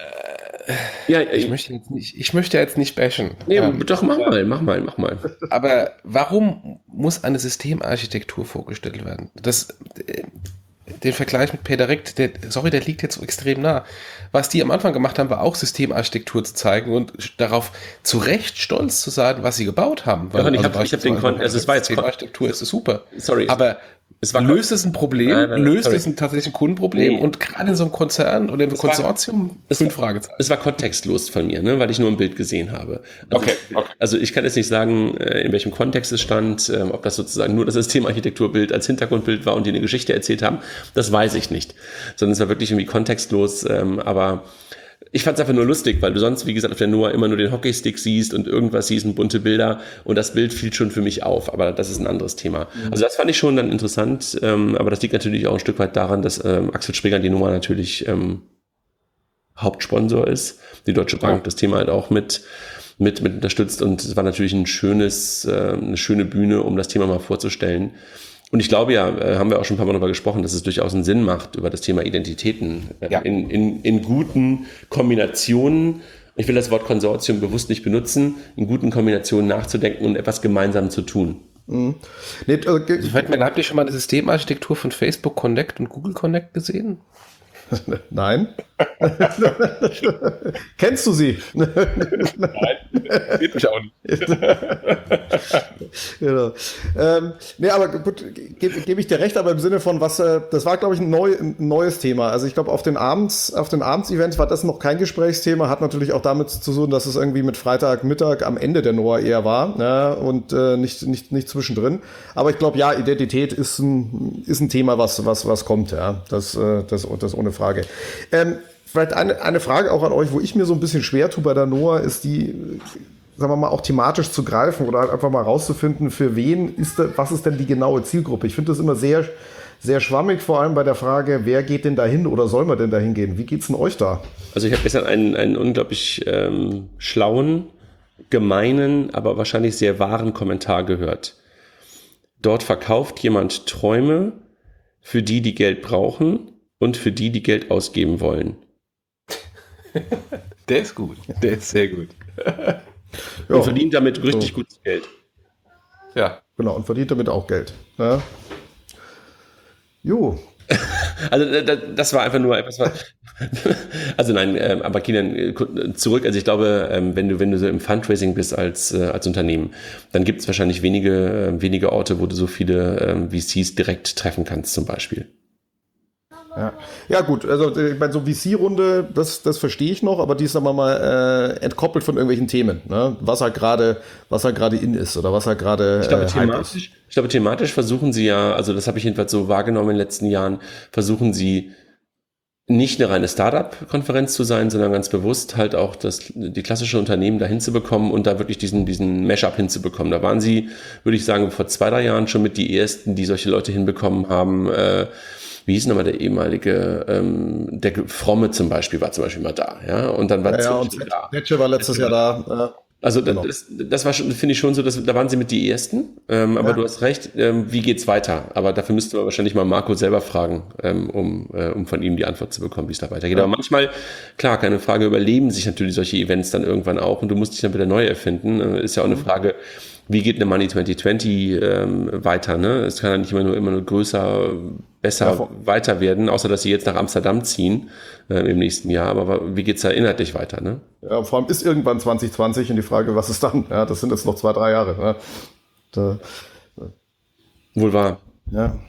Ja, ich möchte jetzt nicht, ich möchte jetzt nicht bashen. Nee, ähm, doch, mach mal, mach mal, mach mal. Aber warum muss eine Systemarchitektur vorgestellt werden? Das, den Vergleich mit PayDirect, der, sorry, der liegt jetzt so extrem nah. Was die am Anfang gemacht haben, war auch Systemarchitektur zu zeigen und darauf zu Recht stolz zu sein, was sie gebaut haben. Weil, ja, ich also habe hab den Kon- also es war jetzt Systemarchitektur ist super. Sorry. Aber es war löst es ein Problem, nein, nein, löst sorry. es ein tatsächlich ein Kundenproblem nee. und gerade in so einem Konzern oder im es Konsortium war, fünf Fragezeichen. Es war kontextlos von mir, ne, weil ich nur ein Bild gesehen habe. Also, okay, okay. Also ich kann jetzt nicht sagen, in welchem Kontext es stand, ob das sozusagen nur das Systemarchitekturbild als Hintergrundbild war und die eine Geschichte erzählt haben, das weiß ich nicht. Sondern es war wirklich irgendwie kontextlos, aber ich fand es einfach nur lustig, weil du sonst, wie gesagt, auf der N O A immer nur den Hockeystick siehst und irgendwas siehst und bunte Bilder und das Bild fiel schon für mich auf, aber das ist ein anderes Thema. Mhm. Also das fand ich schon dann interessant, ähm, aber das liegt natürlich auch ein Stück weit daran, dass ähm, Axel Springer die Nummer natürlich ähm, Hauptsponsor ist, die Deutsche Bank ja. das Thema halt auch mit, mit, mit unterstützt und es war natürlich ein schönes, äh, eine schöne Bühne, um das Thema mal vorzustellen. Und ich glaube ja, äh, haben wir auch schon ein paar Mal darüber gesprochen, dass es durchaus einen Sinn macht, über das Thema Identitäten äh, ja. in, in, in guten Kombinationen, ich will das Wort Konsortium bewusst nicht benutzen, in guten Kombinationen nachzudenken und etwas gemeinsam zu tun. Mhm. Nee, äh, ich weiß, habt ihr schon mal eine Systemarchitektur von Facebook Connect und Google Connect gesehen? Nein. Kennst du sie? Nein, geht mich auch nicht. Genau. Ähm, nee, aber gut, gebe geb ich dir recht, aber im Sinne von was, äh, das war, glaube ich, ein, neu, ein neues Thema. Also ich glaube, auf den Abends, auf den Abends-Events war das noch kein Gesprächsthema, hat natürlich auch damit zu tun, dass es irgendwie mit Freitagmittag am Ende der N O A eher war, ne, und äh, nicht, nicht, nicht zwischendrin. Aber ich glaube, ja, Identität ist ein, ist ein Thema, was, was, was kommt, ja. Das, äh, das, das ohne Frage. Ähm, vielleicht eine, eine Frage auch an euch, wo ich mir so ein bisschen schwer tue bei der N O A, ist die, sagen wir mal, auch thematisch zu greifen oder halt einfach mal rauszufinden, für wen ist da, was ist denn die genaue Zielgruppe? Ich finde das immer sehr, sehr schwammig, vor allem bei der Frage, wer geht denn dahin oder soll man denn dahin gehen? Wie geht's denn euch da? Also ich habe gestern einen, einen unglaublich ähm, schlauen, gemeinen, aber wahrscheinlich sehr wahren Kommentar gehört. Dort verkauft jemand Träume für die, die Geld brauchen und für die, die Geld ausgeben wollen. Der ist gut. Der ist sehr gut. Und ja, verdient damit richtig so gutes Geld. Ja. Genau, und verdient damit auch Geld. Ja. Jo. Also das war einfach nur etwas, also nein, aber Kilian, zurück, also ich glaube, wenn du, wenn du so im Fundraising bist als, als Unternehmen, dann gibt es wahrscheinlich wenige, wenige Orte, wo du so viele V Cs direkt treffen kannst zum Beispiel. Ja. ja gut, also ich meine, so V C-Runde, das, das verstehe ich noch, aber die ist, sagen wir mal, äh, entkoppelt von irgendwelchen Themen, ne? Was halt gerade, was halt gerade in ist oder was halt gerade ich glaube, äh, thematisch, ich glaube, thematisch versuchen sie ja, also das habe ich jedenfalls so wahrgenommen in den letzten Jahren, versuchen sie nicht eine reine Startup-Konferenz zu sein, sondern ganz bewusst halt auch das, die klassische Unternehmen dahin zu bekommen und da wirklich diesen, diesen Mashup hinzubekommen. Da waren sie, würde ich sagen, vor zwei, drei Jahren schon mit die ersten, die solche Leute hinbekommen haben. Äh, wie hieß nochmal der ehemalige, ähm, der Fromme zum Beispiel, war zum Beispiel mal da, ja, und dann war ja, ja, und da. Netsche war letztes Jahr da. Äh, also genau. das, das war schon, finde ich schon so, dass da waren sie mit die Ersten, ähm, aber ja. Du hast recht, ähm, wie geht's weiter? Aber dafür müsste man wahrscheinlich mal Marco selber fragen, ähm, um, äh, um von ihm die Antwort zu bekommen, wie es da weitergeht. Ja. Aber manchmal, klar, keine Frage, überleben sich natürlich solche Events dann irgendwann auch und du musst dich dann wieder neu erfinden. Äh, ist ja auch eine Frage, wie geht eine Money zwanzig zwanzig ähm, weiter? Ne? Es kann ja nicht immer nur immer nur größer, besser ja, weiter werden, außer dass sie jetzt nach Amsterdam ziehen äh, im nächsten Jahr. Aber wie geht's da inhaltlich weiter? Ne? Ja, vor allem ist irgendwann zwanzig zwanzig und die Frage, was ist dann? Ja, das sind jetzt noch zwei, drei Jahre. Ne? Da, Wohl wahr. Ja.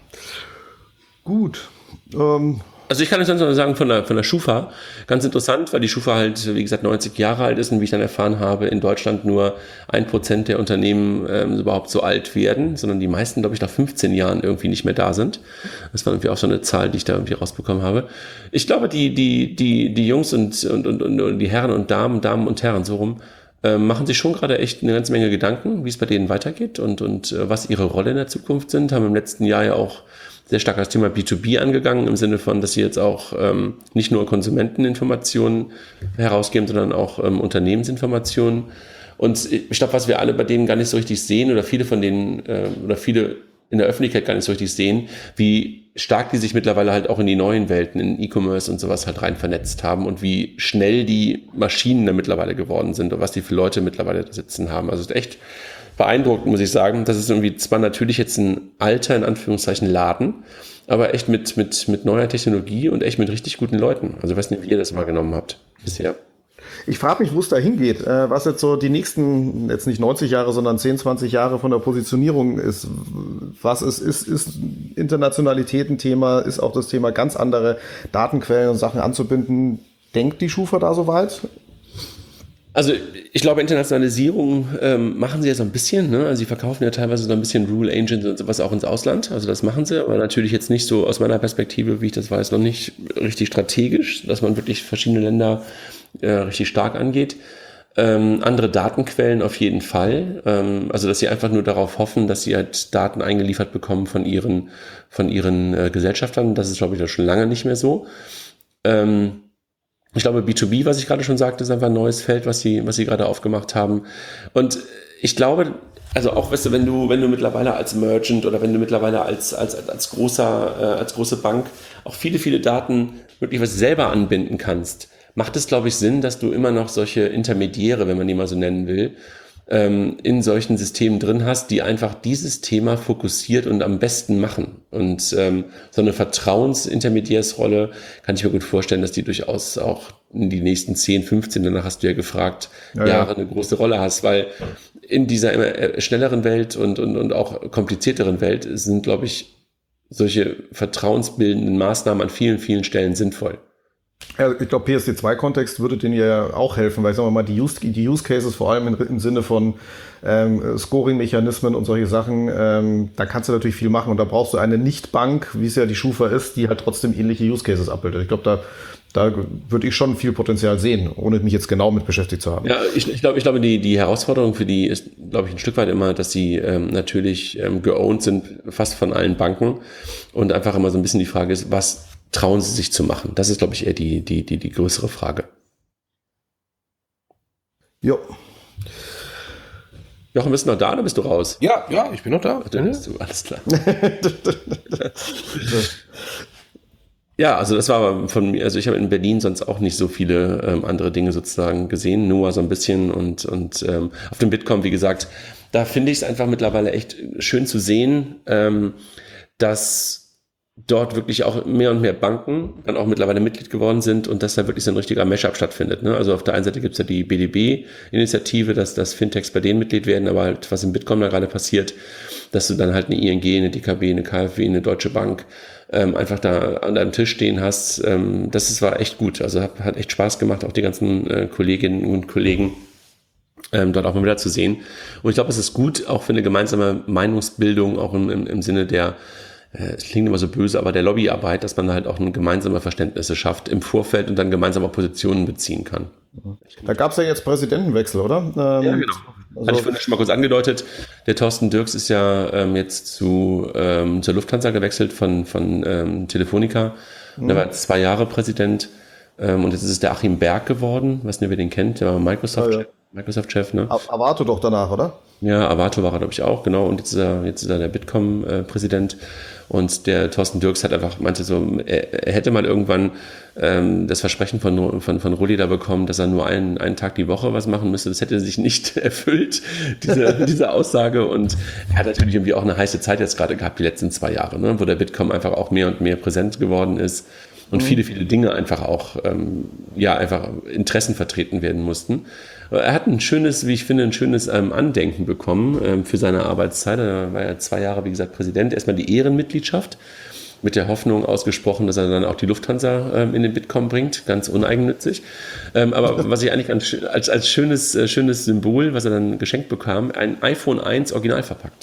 Gut. Ähm, Also ich kann euch sonst noch sagen von der, von der Schufa, ganz interessant, weil die Schufa halt, wie gesagt, neunzig Jahre alt ist und wie ich dann erfahren habe, in Deutschland nur ein Prozent der Unternehmen ähm, überhaupt so alt werden, sondern die meisten, glaube ich, nach fünfzehn Jahren irgendwie nicht mehr da sind. Das war irgendwie auch so eine Zahl, die ich da irgendwie rausbekommen habe. Ich glaube, die, die, die, die Jungs und, und, und, und die Herren und Damen, Damen und Herren, so rum, äh, machen sich schon gerade echt eine ganze Menge Gedanken, wie es bei denen weitergeht und, und äh, was ihre Rolle in der Zukunft sind, haben im letzten Jahr ja auch sehr stark das Thema B zwei B angegangen, im Sinne von, dass sie jetzt auch ähm, nicht nur Konsumenteninformationen herausgeben, sondern auch ähm, Unternehmensinformationen. Und ich glaube, was wir alle bei denen gar nicht so richtig sehen oder viele von denen äh, oder viele in der Öffentlichkeit gar nicht so richtig sehen, wie stark die sich mittlerweile halt auch in die neuen Welten, in E-Commerce und sowas halt rein vernetzt haben und wie schnell die Maschinen da mittlerweile geworden sind und was die für Leute mittlerweile da sitzen haben. Also es ist echt beeindruckend, muss ich sagen. Das ist irgendwie zwar natürlich jetzt ein alter, in Anführungszeichen, Laden, aber echt mit, mit, mit neuer Technologie und echt mit richtig guten Leuten. Also ich weiß nicht, wie ihr das wahrgenommen habt bisher. Ich frage mich, wo es da hingeht, was jetzt so die nächsten, jetzt nicht neunzig Jahre, sondern zehn, zwanzig Jahre von der Positionierung ist. Was ist, ist, ist Internationalität ein Thema, ist auch das Thema, ganz andere Datenquellen und Sachen anzubinden. Denkt die Schufa da so weit? Also ich glaube, Internationalisierung ähm, machen sie ja so ein bisschen, ne? Also sie verkaufen ja teilweise so ein bisschen Rule Engines und sowas auch ins Ausland. Also das machen sie, aber natürlich jetzt nicht so aus meiner Perspektive, wie ich das weiß, noch nicht richtig strategisch, dass man wirklich verschiedene Länder äh, richtig stark angeht. Ähm, andere Datenquellen auf jeden Fall. Ähm, also dass sie einfach nur darauf hoffen, dass sie halt Daten eingeliefert bekommen von ihren, von ihren äh, Gesellschaftern. Das ist, glaube ich, schon lange nicht mehr so. Ähm, Ich glaube, B zwei B, was ich gerade schon sagte, ist einfach ein neues Feld, was sie, was sie gerade aufgemacht haben. Und ich glaube, also auch, weißt du, wenn du, wenn du mittlerweile als Merchant oder wenn du mittlerweile als, als, als großer, äh, als große Bank auch viele, viele Daten wirklich was selber anbinden kannst, macht es, glaube ich, Sinn, dass du immer noch solche Intermediäre, wenn man die mal so nennen will, in solchen Systemen drin hast, die einfach dieses Thema fokussiert und am besten machen. Und ähm, so eine Vertrauensintermediärsrolle kann ich mir gut vorstellen, dass die durchaus auch in die nächsten zehn, fünfzehn, danach hast du ja gefragt, ja, Jahre ja. eine große Rolle hast, weil in dieser immer schnelleren Welt und, und, und auch komplizierteren Welt sind, glaube ich, solche vertrauensbildenden Maßnahmen an vielen, vielen Stellen sinnvoll. Ja, ich glaube, P S C zwei Kontext würde denen ja auch helfen, weil ich sage mal, die Use, die Use Cases vor allem im, im Sinne von ähm, Scoring-Mechanismen und solche Sachen, ähm, da kannst du natürlich viel machen und da brauchst du eine Nicht-Bank, wie es ja die Schufa ist, die halt trotzdem ähnliche Use Cases abbildet. Ich glaube, da Da würde ich schon viel Potenzial sehen, ohne mich jetzt genau mit beschäftigt zu haben. Ja, ich, ich glaube, ich glaube, die, die Herausforderung für die ist, glaube ich, ein Stück weit immer, dass sie ähm, natürlich ähm, geowned sind, fast von allen Banken. Und einfach immer so ein bisschen die Frage ist, was trauen sie sich zu machen? Das ist, glaube ich, eher die, die, die, die größere Frage. Jo. Jochen, bist du noch da oder bist du raus? Ja, ja, ich bin noch da. Ach, dann bist du, alles klar. Ja, also das war aber von mir, also ich habe in Berlin sonst auch nicht so viele ähm, andere Dinge sozusagen gesehen, nur so ein bisschen und, und ähm, auf dem Bitkom, wie gesagt, da finde ich es einfach mittlerweile echt schön zu sehen, ähm, dass dort wirklich auch mehr und mehr Banken dann auch mittlerweile Mitglied geworden sind und dass da wirklich so ein richtiger Mashup stattfindet. Ne? Also auf der einen Seite gibt es ja die B D B-Initiative, dass, dass Fintechs bei denen Mitglied werden, aber halt was im Bitkom da gerade passiert, dass du dann halt eine I N G, eine D K B, eine K f W, eine Deutsche Bank ähm, einfach da an deinem Tisch stehen hast. Ähm, das ist, war echt gut. Also hat, hat echt Spaß gemacht, auch die ganzen äh, Kolleginnen und Kollegen ähm, dort auch mal wieder zu sehen. Und ich glaube, es ist gut, auch für eine gemeinsame Meinungsbildung, auch im, im, im Sinne der, es klingt immer so böse, aber der Lobbyarbeit, dass man halt auch ein gemeinsame Verständnisse schafft im Vorfeld und dann gemeinsame Positionen beziehen kann. Da gab es ja jetzt Präsidentenwechsel, oder? Ähm, ja, genau. Also Hatte ich vorhin schon mal kurz angedeutet. Der Thorsten Dirks ist ja ähm, jetzt zu, ähm, zur Lufthansa gewechselt von, von ähm, Telefonica. Mhm. Der war jetzt zwei Jahre Präsident ähm, und jetzt ist es der Achim Berg geworden. Weiß nicht, wer den kennt. Der war Microsoft-Chef. Ja, ja. Microsoft-Chef, ne? Avato doch danach, oder? Ja, Avato war er, glaube ich, auch, genau. Und jetzt ist er, jetzt ist er der Bitkom-Präsident. Und der Thorsten Dirks hat einfach, meinte so, er, er hätte mal irgendwann ähm, das Versprechen von, von, von Rulli da bekommen, dass er nur einen, einen Tag die Woche was machen müsste. Das hätte sich nicht erfüllt, diese, diese Aussage. Und er hat natürlich irgendwie auch eine heiße Zeit jetzt gerade gehabt, die letzten zwei Jahre, ne, wo der Bitkom einfach auch mehr und mehr präsent geworden ist. Und viele, viele Dinge einfach auch, ähm, ja, einfach Interessen vertreten werden mussten. Er hat ein schönes, wie ich finde, ein schönes ähm, Andenken bekommen ähm, für seine Arbeitszeit. Er war ja zwei Jahre, wie gesagt, Präsident. Erstmal die Ehrenmitgliedschaft mit der Hoffnung ausgesprochen, dass er dann auch die Lufthansa ähm, in den Bitkom bringt, ganz uneigennützig. Ähm, aber was ich eigentlich als, als, als schönes, äh, schönes Symbol, was er dann geschenkt bekam, ein iPhone eins original verpackt.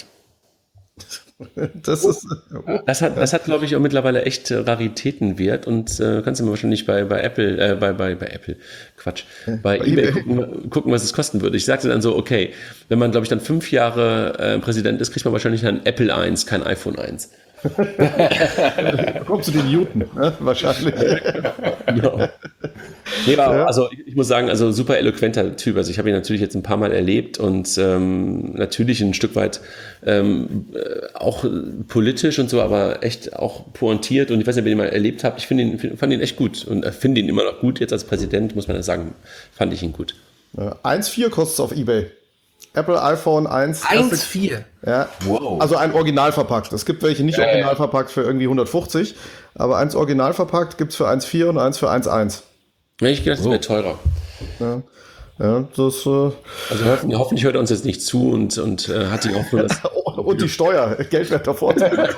Das ist, oh. das hat, das hat, glaube ich, auch mittlerweile echt Raritätenwert und äh, kannst du mal wahrscheinlich bei, bei Apple, äh, bei, bei, bei Apple, Quatsch, bei, bei eBay, eBay. Gucken, gucken, was es kosten würde. Ich sagte dann so, okay, wenn man, glaube ich, dann fünf Jahre äh, Präsident ist, kriegt man wahrscheinlich ein Apple eins, kein iPhone eins. Da kommst du den Newton, ne? Wahrscheinlich. Genau. Nee, aber, also ich, ich muss sagen, also super eloquenter Typ. Also ich habe ihn natürlich jetzt ein paar Mal erlebt und ähm, natürlich ein Stück weit ähm, auch politisch und so, aber echt auch pointiert. Und ich weiß nicht, ob ich ihn mal erlebt habe. Ich finde ihn, fand ihn echt gut und finde ihn immer noch gut. Jetzt als Präsident, muss man das sagen, fand ich ihn gut. Ja, eins Komma vier kostet es auf eBay. Apple iPhone eins. eins Komma vier? Ja. Wow. Also ein Original verpackt. Es gibt welche nicht äh. original verpackt für irgendwie hundertfünfzig, aber eins original verpackt gibt es für eins Komma vier und eins für eins Komma eins. Ja, ich gedacht, das wäre teurer. Ja, ja das... Äh also hoffentlich, hoffentlich hört er uns jetzt nicht zu und, und äh, hat ihn auch nur das... und die Steuer, geldwerter Vorteil.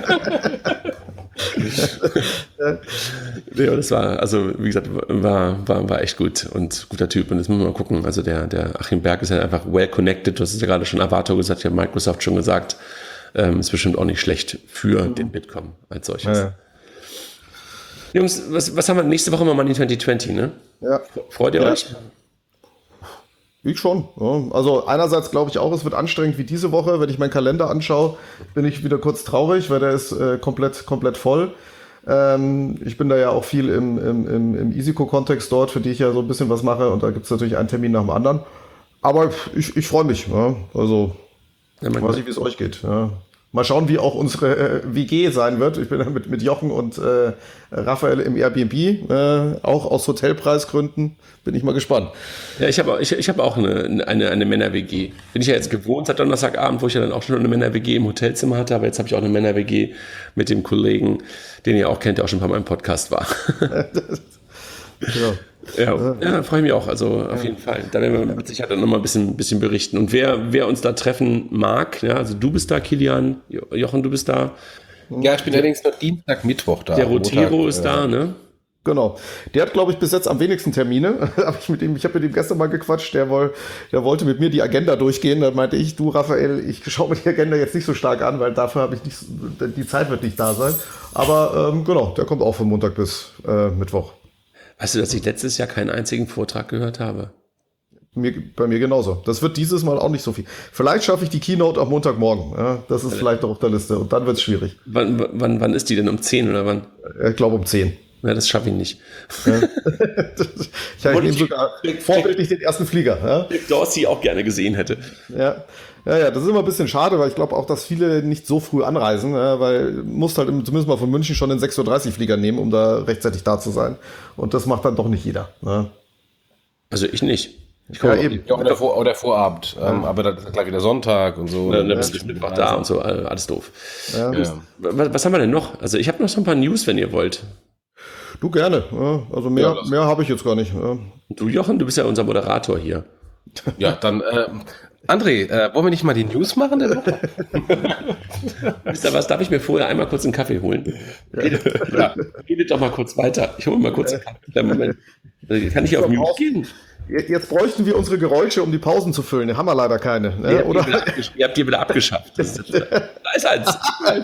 Ja, das war, also wie gesagt, war, war, war echt gut und guter Typ. Und jetzt müssen wir mal gucken. Also der, der Achim Berg ist ja einfach well connected. Du hast es ja gerade schon Avato gesagt, ja Microsoft schon gesagt. Ähm, ist bestimmt auch nicht schlecht für mhm. den Bitkom als solches. Ja. Jungs, was, was haben wir nächste Woche mal Money zwanzig zwanzig, ne? Ja. Freut ihr ja. euch? Ich schon. Ja. Also einerseits glaube ich auch, es wird anstrengend wie diese Woche. Wenn ich meinen Kalender anschaue, bin ich wieder kurz traurig, weil der ist äh, komplett, komplett voll. Ähm, ich bin da ja auch viel im, im, im, im Isico-Kontext dort, für die ich ja so ein bisschen was mache. Und da gibt es natürlich einen Termin nach dem anderen. Aber ich, ich freue mich. Ja. Also ja, weiß ich, wie es euch geht. Ja. Mal schauen, wie auch unsere äh, W G sein wird. Ich bin ja mit, mit Jochen und äh, Raphael im Airbnb, äh, auch aus Hotelpreisgründen. Bin ich mal gespannt. Ja, ich habe ich, ich hab auch eine, eine, eine Männer-W G. Bin ich ja jetzt gewohnt seit Donnerstagabend, wo ich ja dann auch schon eine Männer-W G im Hotelzimmer hatte. Aber jetzt habe ich auch eine Männer-W G mit dem Kollegen, den ihr auch kennt, der auch schon ein paar Mal im Podcast war. Genau. Ja, ja, freue ich mich auch, also auf jeden Fall. Da werden wir mit Sicherheit dann nochmal ein bisschen, bisschen berichten. Und wer, wer uns da treffen mag, ja, also du bist da, Kilian, Jochen, du bist da. Ja, ich bin allerdings noch Dienstag, Mittwoch da. Der Rotero Montag, ist da, ne? Genau. Der hat, glaube ich, bis jetzt am wenigsten Termine. Hab ich mit ihm, ich habe mit ihm gestern mal gequatscht, der, woll, der wollte mit mir die Agenda durchgehen. Dann meinte ich, du Raphael, ich schaue mir die Agenda jetzt nicht so stark an, weil dafür habe ich nicht, die Zeit wird nicht da sein. Aber ähm, genau, der kommt auch von Montag bis äh, Mittwoch. Weißt du, dass ich letztes Jahr keinen einzigen Vortrag gehört habe? Mir, bei mir genauso. Das wird dieses Mal auch nicht so viel. Vielleicht schaffe ich die Keynote am Montagmorgen. Ja, das ist vielleicht noch auf der Liste. Und dann wird es schwierig. Wann, wann, wann ist die denn? Um zehn oder wann? Ich glaube um zehn. Ja, das schaffe ich nicht. Ja. Ich habe eben sogar vorbildlich den ersten Flieger. Ja? Dorsey auch gerne gesehen hätte. Ja. Ja, ja, das ist immer ein bisschen schade, weil ich glaube auch, dass viele nicht so früh anreisen, ja, weil du musst halt zumindest mal von München schon den sechs Uhr dreißig Flieger nehmen, um da rechtzeitig da zu sein. Und das macht dann doch nicht jeder. Ja. Also ich nicht. Ich ja, eben. Ja, oder, vor, oder Vorabend. Ja. Ähm, aber dann ist gleich wieder Sonntag und so. Ja, dann bist du Mittwoch da und so, alles doof. Ja. Ja. Was, was haben wir denn noch? Also ich habe noch so ein paar News, wenn ihr wollt. Du gerne. Ja, also mehr, ja, mehr habe ich jetzt gar nicht. Ja. Du Jochen, du bist ja unser Moderator hier. Ja, dann äh, André, äh, wollen wir nicht mal die News machen der Woche? Wisst ihr was, darf ich mir vorher einmal kurz einen Kaffee holen? Redet, ja. Redet doch mal kurz weiter. Ich hole mal kurz einen Kaffee. Moment. Kann ich auf Mute gehen? Jetzt bräuchten wir unsere Geräusche, um die Pausen zu füllen. Die haben wir leider keine. Ne? Ihr, Oder? Habt die ihr habt die wieder abgeschafft. Das ist, da ist eins.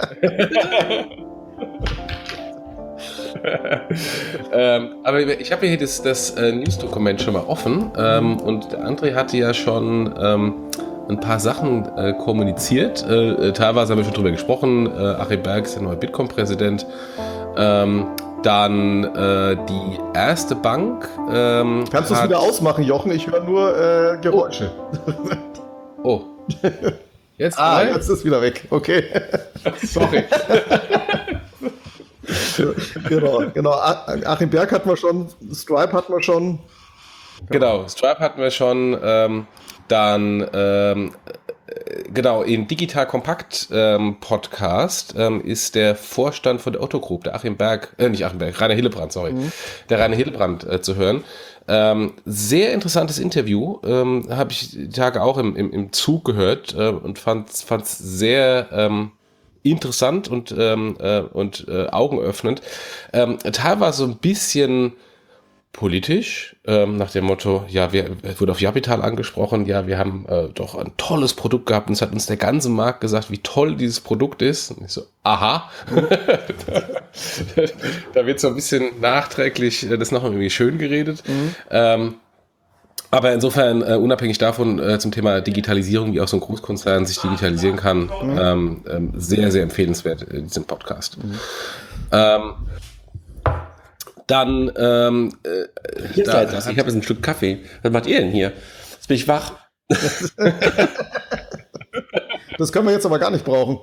ähm, aber ich habe hier das, das äh, News-Dokument schon mal offen ähm, und der André hatte ja schon ähm, ein paar Sachen äh, kommuniziert. Äh, teilweise haben wir schon drüber gesprochen. Äh, Achim Berg ist der neue Bitkom-Präsident. Ähm, dann äh, die erste Bank. Ähm, Kannst du es wieder ausmachen, Jochen? Ich höre nur äh, Geräusche. Oh. Jetzt, ah, jetzt ist es wieder weg. Okay. Sorry. genau, genau. Achim Berg hatten wir schon, Stripe hatten wir schon. Genau, Stripe hatten wir schon. Ähm, dann, ähm, genau, im Digital Kompakt ähm, Podcast ähm, ist der Vorstand von der Otto Group, der Achim Berg, äh, nicht Achim Berg, Rainer Hillebrand, sorry, mhm. der Rainer Hillebrand äh, zu hören. Ähm, sehr interessantes Interview, ähm, habe ich die Tage auch im, im, im Zug gehört äh, und fand es sehr ähm, interessant und, ähm, äh, und äh, augenöffnend. Ähm, teilweise so ein bisschen politisch, ähm, nach dem Motto, ja, wir wurde auf Japital angesprochen, ja, wir haben äh, doch ein tolles Produkt gehabt und es hat uns der ganze Markt gesagt, wie toll dieses Produkt ist. Und ich so, aha. da, da wird so ein bisschen nachträglich äh, das noch irgendwie schön geredet. Mhm. Ähm, aber insofern, äh, unabhängig davon, äh, zum Thema Digitalisierung, wie auch so ein Großkonzern sich digitalisieren kann, mhm. ähm, ähm, sehr, sehr empfehlenswert in diesem Podcast. Mhm. Ähm, Dann, ähm, äh, hier da, da ich habe jetzt ein Stück Kaffee. Was macht ihr denn hier? Jetzt bin ich wach. Das können wir jetzt aber gar nicht brauchen.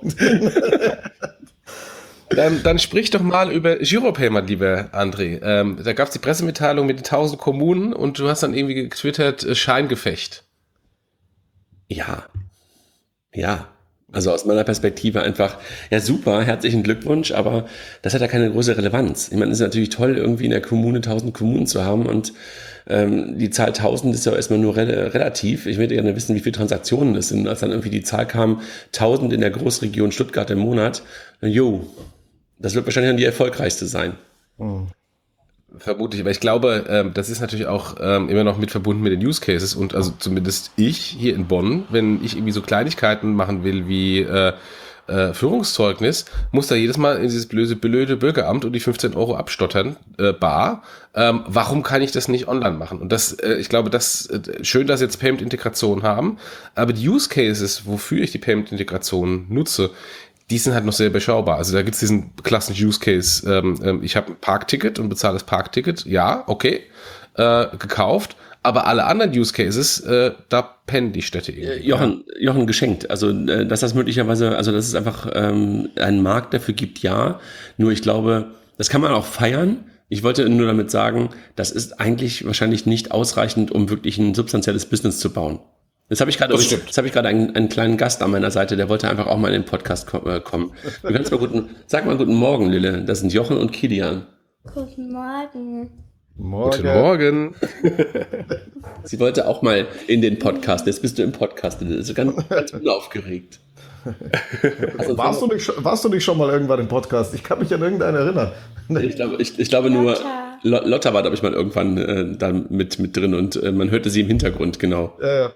dann, dann sprich doch mal über Giropay, mein lieber André. Ähm, da gab es die Pressemitteilung mit den tausend Kommunen und du hast dann irgendwie getwittert, äh, Scheingefecht. Ja. Ja. Also aus meiner Perspektive einfach, ja super, herzlichen Glückwunsch, aber das hat ja keine große Relevanz. Ich meine, es ist natürlich toll, irgendwie in der Kommune tausend Kommunen zu haben und ähm, die Zahl tausend ist ja erstmal nur re- relativ. Ich würde gerne wissen, wie viele Transaktionen es sind. Als dann irgendwie die Zahl kam, tausend in der Großregion Stuttgart im Monat, jo, das wird wahrscheinlich dann die erfolgreichste sein. Mhm. Vermutlich, aber ich glaube, ähm, das ist natürlich auch ähm, immer noch mit verbunden mit den Use Cases und also zumindest ich hier in Bonn, wenn ich irgendwie so Kleinigkeiten machen will wie äh, äh, Führungszeugnis, muss da jedes Mal in dieses blöde, blöde Bürgeramt und die fünfzehn Euro abstottern, äh, bar. Ähm, warum kann ich das nicht online machen? Und das, äh, ich glaube, das äh, schön, dass jetzt Payment-Integration haben, aber die Use Cases, wofür ich die Payment-Integration nutze, die sind halt noch sehr überschaubar. Also da gibt's diesen klassischen Use Case, ähm, ähm, ich habe ein Parkticket und bezahle das Parkticket, ja, okay, äh, gekauft, aber alle anderen Use Cases, äh, da pennen die Städte irgendwie. Jochen, Jochen geschenkt, also äh, dass das möglicherweise, also dass es einfach ähm, einen Markt dafür gibt, ja, nur ich glaube, das kann man auch feiern. Ich wollte nur damit sagen, das ist eigentlich wahrscheinlich nicht ausreichend, um wirklich ein substanzielles Business zu bauen. Jetzt habe ich gerade, jetzt habe ich gerade einen, einen kleinen Gast an meiner Seite, der wollte einfach auch mal in den Podcast ko- äh, kommen. Du kannst mal guten, sag mal guten Morgen, Lille. Das sind Jochen und Kilian. Guten Morgen. Morgen. Guten Morgen. Sie wollte auch mal in den Podcast. Jetzt bist du im Podcast. Das ist ganz, ganz unaufgeregt. Also, warst, du nicht, warst du nicht schon mal irgendwann im Podcast? Ich kann mich an irgendeinen erinnern. Ich glaube, ich, ich glaube nur, Lotta war, glaube ich, mal irgendwann äh, da mit, mit drin und äh, man hörte sie im Hintergrund, genau. Ja, ja.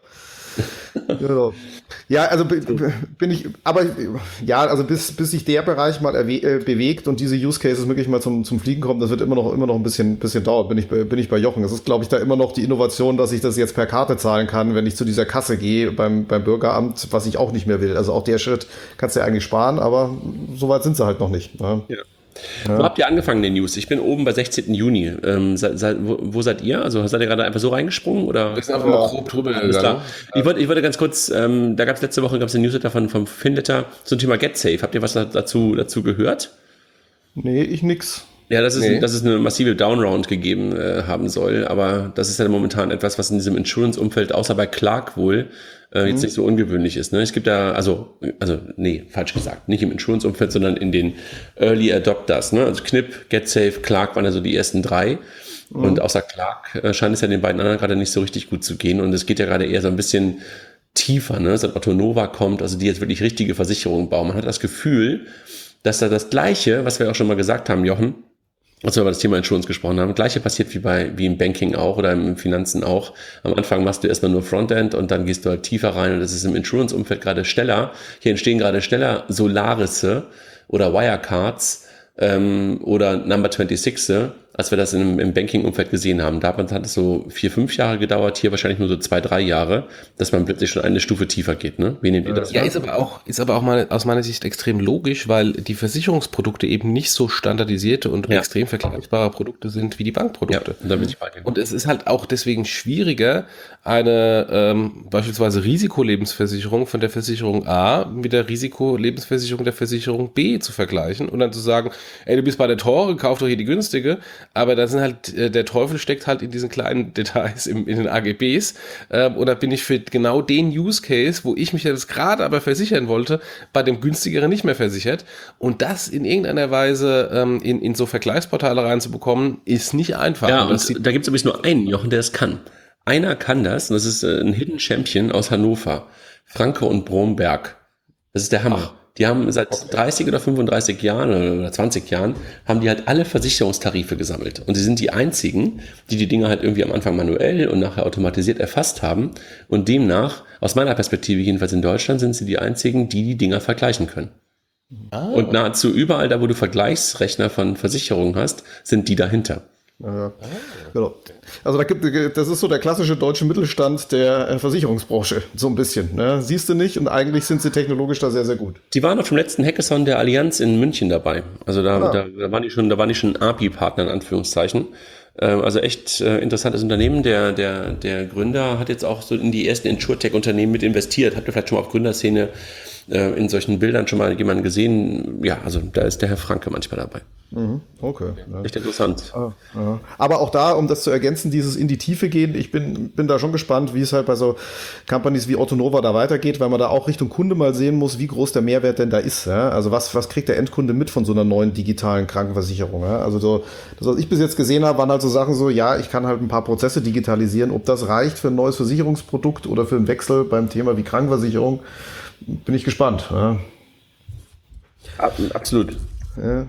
Genau. Ja, also bin ich, aber ja, also bis, bis sich der Bereich mal erwe- äh, bewegt und diese Use Cases wirklich mal zum, zum Fliegen kommen, das wird immer noch, immer noch ein bisschen, bisschen dauern, bin ich, bin ich bei Jochen. Es ist, glaube ich, da immer noch die Innovation, dass ich das jetzt per Karte zahlen kann, wenn ich zu dieser Kasse gehe beim, beim Bürgeramt, was ich auch nicht mehr will. Also auch der Schritt kannst du ja eigentlich sparen, aber so weit sind sie halt noch nicht. Ne? Ja. Ja. Wo habt ihr angefangen, den News? Ich bin oben bei sechzehnten Juni. Ähm, se, se, wo, wo seid ihr? Also seid ihr gerade einfach so reingesprungen? Oder? Wir sind einfach mal grob drüber gegangen. Ich wollte, ich wollte ganz kurz, ähm, da gab es letzte Woche gab's einen Newsletter von, vom Finletter zum Thema GetSafe. Habt ihr was dazu, dazu gehört? Nee, ich nix. Ja, dass es, Nee. dass es eine massive Downround gegeben äh, haben soll, aber das ist ja momentan etwas, was in diesem Insurance-Umfeld, außer bei Clark wohl, äh, jetzt mhm. nicht so ungewöhnlich ist. Ne? Es gibt da, also, also, nee, falsch gesagt, nicht im Insurance-Umfeld, sondern in den Early Adopters. Ne? Also Knip, GetSafe, Clark waren ja so die ersten drei. Mhm. Und außer Clark äh, scheint es ja den beiden anderen gerade nicht so richtig gut zu gehen. Und es geht ja gerade eher so ein bisschen tiefer, ne? Seit Otto Nova kommt, also die jetzt wirklich richtige Versicherungen bauen. Man hat das Gefühl, dass da das Gleiche, was wir auch schon mal gesagt haben, Jochen, als wir über das Thema Insurance gesprochen haben, gleiche passiert wie bei wie im Banking auch oder im Finanzen auch. Am Anfang machst du erstmal nur Frontend und dann gehst du halt tiefer rein und das ist im Insurance-Umfeld gerade schneller. Hier entstehen gerade schneller Solarisse oder Wirecards ähm, oder Number sechsundzwanzig, als wir das im, im Banking-Umfeld gesehen haben. Da hat es so vier, fünf Jahre gedauert, hier wahrscheinlich nur so zwei, drei Jahre, dass man plötzlich schon eine Stufe tiefer geht. Ne? Wie nehmt ihr das? Ja, ist aber auch, ist aber auch mal aus meiner Sicht extrem logisch, weil die Versicherungsprodukte eben nicht so standardisierte und Ja. extrem vergleichbare Produkte sind wie die Bankprodukte. Ja, da bin ich bei dir. Und es ist halt auch deswegen schwieriger, eine ähm, beispielsweise Risikolebensversicherung von der Versicherung A mit der Risikolebensversicherung der Versicherung B zu vergleichen und dann zu sagen, ey, du bist bei der Tore, kauf doch hier die günstige, aber da sind halt, äh, der Teufel steckt halt in diesen kleinen Details im, in den A G Bs ähm, und da bin ich für genau den Use Case, wo ich mich jetzt gerade aber versichern wollte, bei dem günstigeren nicht mehr versichert und das in irgendeiner Weise ähm, in, in so Vergleichsportale reinzubekommen, ist nicht einfach. Ja, und das und da gibt es übrigens nur einen, Jochen, der es kann. Einer kann das, und das ist äh, ein Hidden Champion aus Hannover. Franke und Bromberg. Das ist der Hammer. Die haben seit dreißig oder fünfunddreißig Jahren oder zwanzig Jahren, haben die halt alle Versicherungstarife gesammelt. Und sie sind die einzigen, die die Dinge halt irgendwie am Anfang manuell und nachher automatisiert erfasst haben. Und demnach, aus meiner Perspektive jedenfalls in Deutschland, sind sie die einzigen, die die Dinger vergleichen können. Ah. Und nahezu überall da, wo du Vergleichsrechner von Versicherungen hast, sind die dahinter. Ja, genau. Also da gibt, das ist so der klassische deutsche Mittelstand der äh, Versicherungsbranche, so ein bisschen. Ne? Siehst du nicht und eigentlich sind sie technologisch da sehr, sehr gut. Die waren auf dem letzten Hackathon der Allianz in München dabei. Also da, ah. da, da waren die schon, da waren die schon A P I-Partner in Anführungszeichen. Ähm, also echt äh, interessantes Unternehmen. Der, der, der Gründer hat jetzt auch so in die ersten Insurtech-Unternehmen mit investiert. Habt ihr vielleicht schon mal auf Gründerszene äh, in solchen Bildern schon mal jemanden gesehen? Ja, also da ist der Herr Franke manchmal dabei. Mhm, okay. Ja. Echt interessant. Ah, ja. Aber auch da, um das zu ergänzen, dieses in die Tiefe gehen, ich bin, bin da schon gespannt, wie es halt bei so Companies wie Otto Nova da weitergeht, weil man da auch Richtung Kunde mal sehen muss, wie groß der Mehrwert denn da ist. Ja? Also was, was kriegt der Endkunde mit von so einer neuen digitalen Krankenversicherung? Ja? Also so, das, was ich bis jetzt gesehen habe, waren halt so Sachen so, ja, ich kann halt ein paar Prozesse digitalisieren. Ob das reicht für ein neues Versicherungsprodukt oder für einen Wechsel beim Thema wie Krankenversicherung, bin ich gespannt. Ja? Absolut. Ja.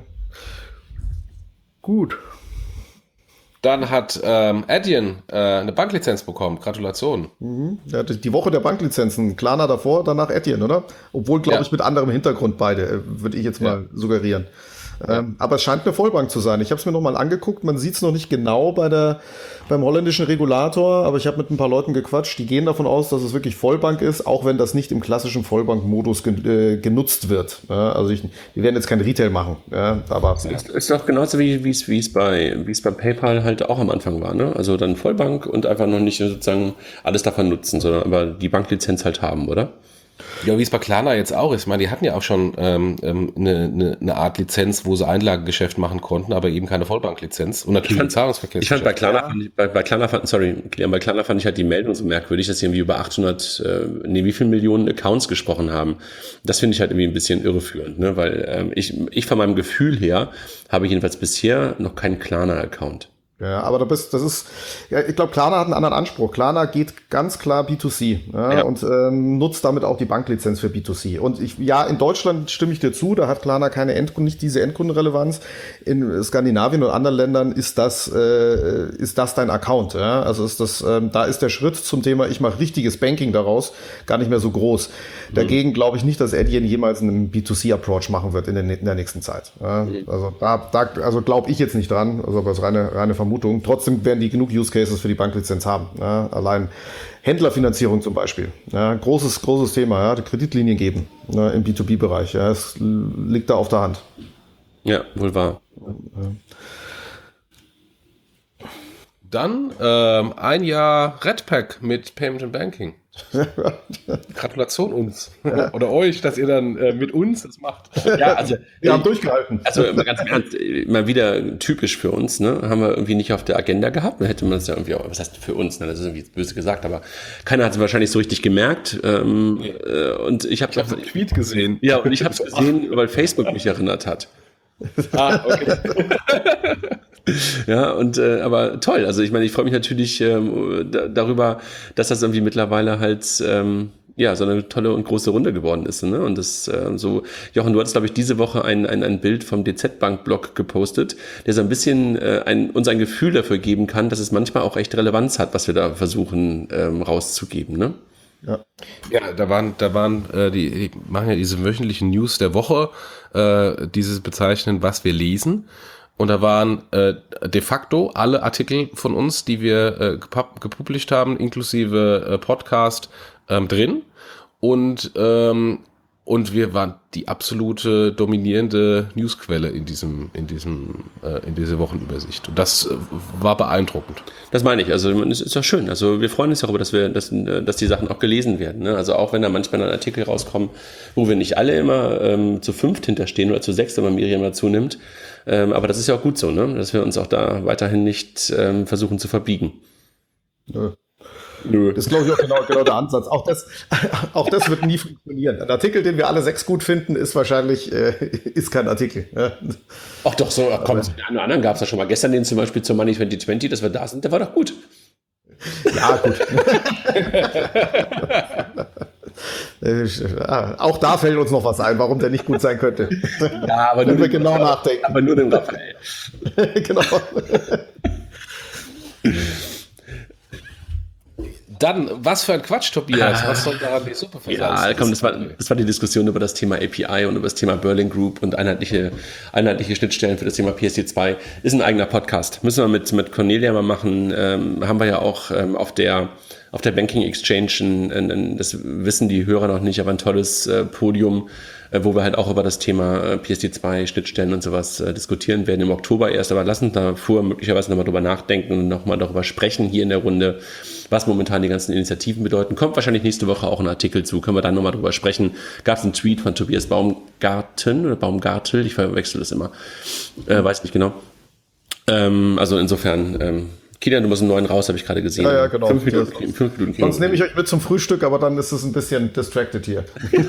Gut. Dann hat ähm, Adyen äh, eine Banklizenz bekommen. Gratulation. Mhm. Ja, die Woche der Banklizenzen. Klarna davor, danach Adyen, oder? Obwohl, glaube ja. ich, mit anderem Hintergrund beide, würde ich jetzt mal ja. suggerieren. Ja. Ähm, aber es scheint eine Vollbank zu sein. Ich habe es mir nochmal angeguckt. Man sieht es noch nicht genau bei der, beim holländischen Regulator, aber ich habe mit ein paar Leuten gequatscht. Die gehen davon aus, dass es wirklich Vollbank ist, auch wenn das nicht im klassischen Vollbank-Modus gen, äh, genutzt wird. Ja, also ich, die werden jetzt kein Retail machen. Ja, aber es ist, ist doch genauso wie es wie es bei wie es bei PayPal halt auch am Anfang war. Ne? Also dann Vollbank und einfach noch nicht sozusagen alles davon nutzen, sondern aber die Banklizenz halt haben, oder? Ja, wie es bei Klarna jetzt auch ist. Ich meine, die hatten ja auch schon ähm, eine, eine, eine Art Lizenz, wo sie Einlagengeschäft machen konnten, aber eben keine Vollbanklizenz und natürlich Zahlungsverkehr. Ich fand bei Klarna, ja. fand ich, bei, bei Klarna fand, sorry, bei Klarna fand ich halt die Meldung so merkwürdig, dass sie irgendwie über achthundert, äh, nee, wie viel Millionen Accounts gesprochen haben. Das finde ich halt irgendwie ein bisschen irreführend, ne, weil ähm, ich, ich von meinem Gefühl her habe ich jedenfalls bisher noch keinen Klarna-Account. Ja, aber das, das ist, ja, ich glaube, Klarna hat einen anderen Anspruch. Klarna geht ganz klar B zwei C ja, Ja. und ähm, nutzt damit auch die Banklizenz für B zwei C. Und ich, ja, in Deutschland stimme ich dir zu, da hat Klarna keine Endkunden, nicht diese Endkundenrelevanz. In Skandinavien und anderen Ländern ist das, äh, ist das dein Account. Ja? Also ist das, ähm, da ist der Schritt zum Thema, ich mache richtiges Banking daraus, gar nicht mehr so groß. Mhm. Dagegen glaube ich nicht, dass Adyen jemals einen B zwei C-Approach machen wird in der, in der nächsten Zeit. Ja? Mhm. Also da, da also glaube ich jetzt nicht dran, also das ist reine, reine Vermutung. Trotzdem werden die genug Use Cases für die Banklizenz haben. Ja, allein Händlerfinanzierung zum Beispiel. Ja, großes, großes Thema. Ja, Kreditlinien geben ja, im B zwei B-Bereich. Ja, es liegt da auf der Hand. Ja, wohl wahr. Dann ähm, ein Jahr Redpack mit Payment and Banking. Gratulation uns. Oder euch, dass ihr dann äh, mit uns das macht. Ja, also wir haben durchgehalten. Also mal ganz im Ernst, mal wieder typisch für uns, ne? Haben wir irgendwie nicht auf der Agenda gehabt. Dann hätte man es ja irgendwie auch, was heißt für uns, ne? Das ist irgendwie böse gesagt, aber keiner hat es wahrscheinlich so richtig gemerkt. Ähm, äh, und ich habe Ich habe einen Tweet gesehen. Ja, und ich habe es gesehen, weil Facebook mich erinnert hat. Ah, okay. Ja, und äh, aber toll. Also ich meine, ich freue mich natürlich ähm, da, darüber, dass das irgendwie mittlerweile halt ähm, ja so eine tolle und große Runde geworden ist. Ne? Und das äh, so, Jochen, du hattest, glaube ich, diese Woche ein, ein, ein Bild vom D Z-Bank-Blog gepostet, der so ein bisschen äh, ein, uns ein Gefühl dafür geben kann, dass es manchmal auch echt Relevanz hat, was wir da versuchen ähm, rauszugeben. Ne? Ja. Ja, da waren, da waren äh, die, die machen ja diese wöchentlichen News der Woche, äh, dieses bezeichnen, was wir lesen. Und da waren äh, de facto alle Artikel von uns, die wir äh, gepub- gepublished haben, inklusive äh, Podcast, ähm, drin. Und, ähm, und wir waren die absolute dominierende Newsquelle in diesem, in diesem, äh, in dieser Wochenübersicht. Und das äh, war beeindruckend. Das meine ich. Also es ist doch schön. Also wir freuen uns darüber, dass wir, dass, dass die Sachen auch gelesen werden. Ne? Also auch wenn da manchmal dann Artikel rauskommen, wo wir nicht alle immer ähm, zu fünft hinterstehen oder zu sechs, wenn man Miriam dazu nimmt. Ähm, aber das ist ja auch gut so, ne? Dass wir uns auch da weiterhin nicht ähm, versuchen zu verbiegen. Nö. Nö. Das ist, glaube ich, auch genau, genau der Ansatz. Auch das, auch das wird nie funktionieren. Ein Artikel, den wir alle sechs gut finden, ist wahrscheinlich äh, ist kein Artikel. Ja. Ach doch, so, komm, den einen oder anderen gab es ja schon mal. Gestern den zum Beispiel zur Money zwanzig zwanzig, dass wir da sind, der war doch gut. Ja, gut. Auch da fällt uns noch was ein, warum der nicht gut sein könnte. Ja, aber wenn nur wir den, genau nachdenken. Aber nur den Raphael. Genau. Dann, was für ein Quatsch, Tobias. Was soll daran die Suppe versalzen? Ja, komm, das war, das war die Diskussion über das Thema A P I und über das Thema Berlin Group und einheitliche, einheitliche Schnittstellen für das Thema P S C zwei. Ist ein eigener Podcast. Müssen wir mit, mit Cornelia mal machen. Ähm, haben wir ja auch ähm, auf der auf der Banking Exchange, ein, ein, das wissen die Hörer noch nicht, aber ein tolles äh, Podium, äh, wo wir halt auch über das Thema äh, P S C zwei, Schnittstellen und sowas äh, diskutieren werden im Oktober erst. Aber lassen uns davor möglicherweise nochmal drüber nachdenken und nochmal darüber sprechen hier in der Runde, was momentan die ganzen Initiativen bedeuten. Kommt wahrscheinlich nächste Woche auch ein Artikel zu, können wir dann nochmal drüber sprechen. Gab es einen Tweet von Tobias Baumgarten oder Baumgartel, ich verwechsel das immer, äh, weiß nicht genau. Ähm, also insofern, ähm, Kilian, du musst einen neuen raus, habe ich gerade gesehen. Ja, ja, genau. Fünf Minuten, fünf Minuten Sonst nehme ich euch mit zum Frühstück, aber dann ist es ein bisschen distracted hier.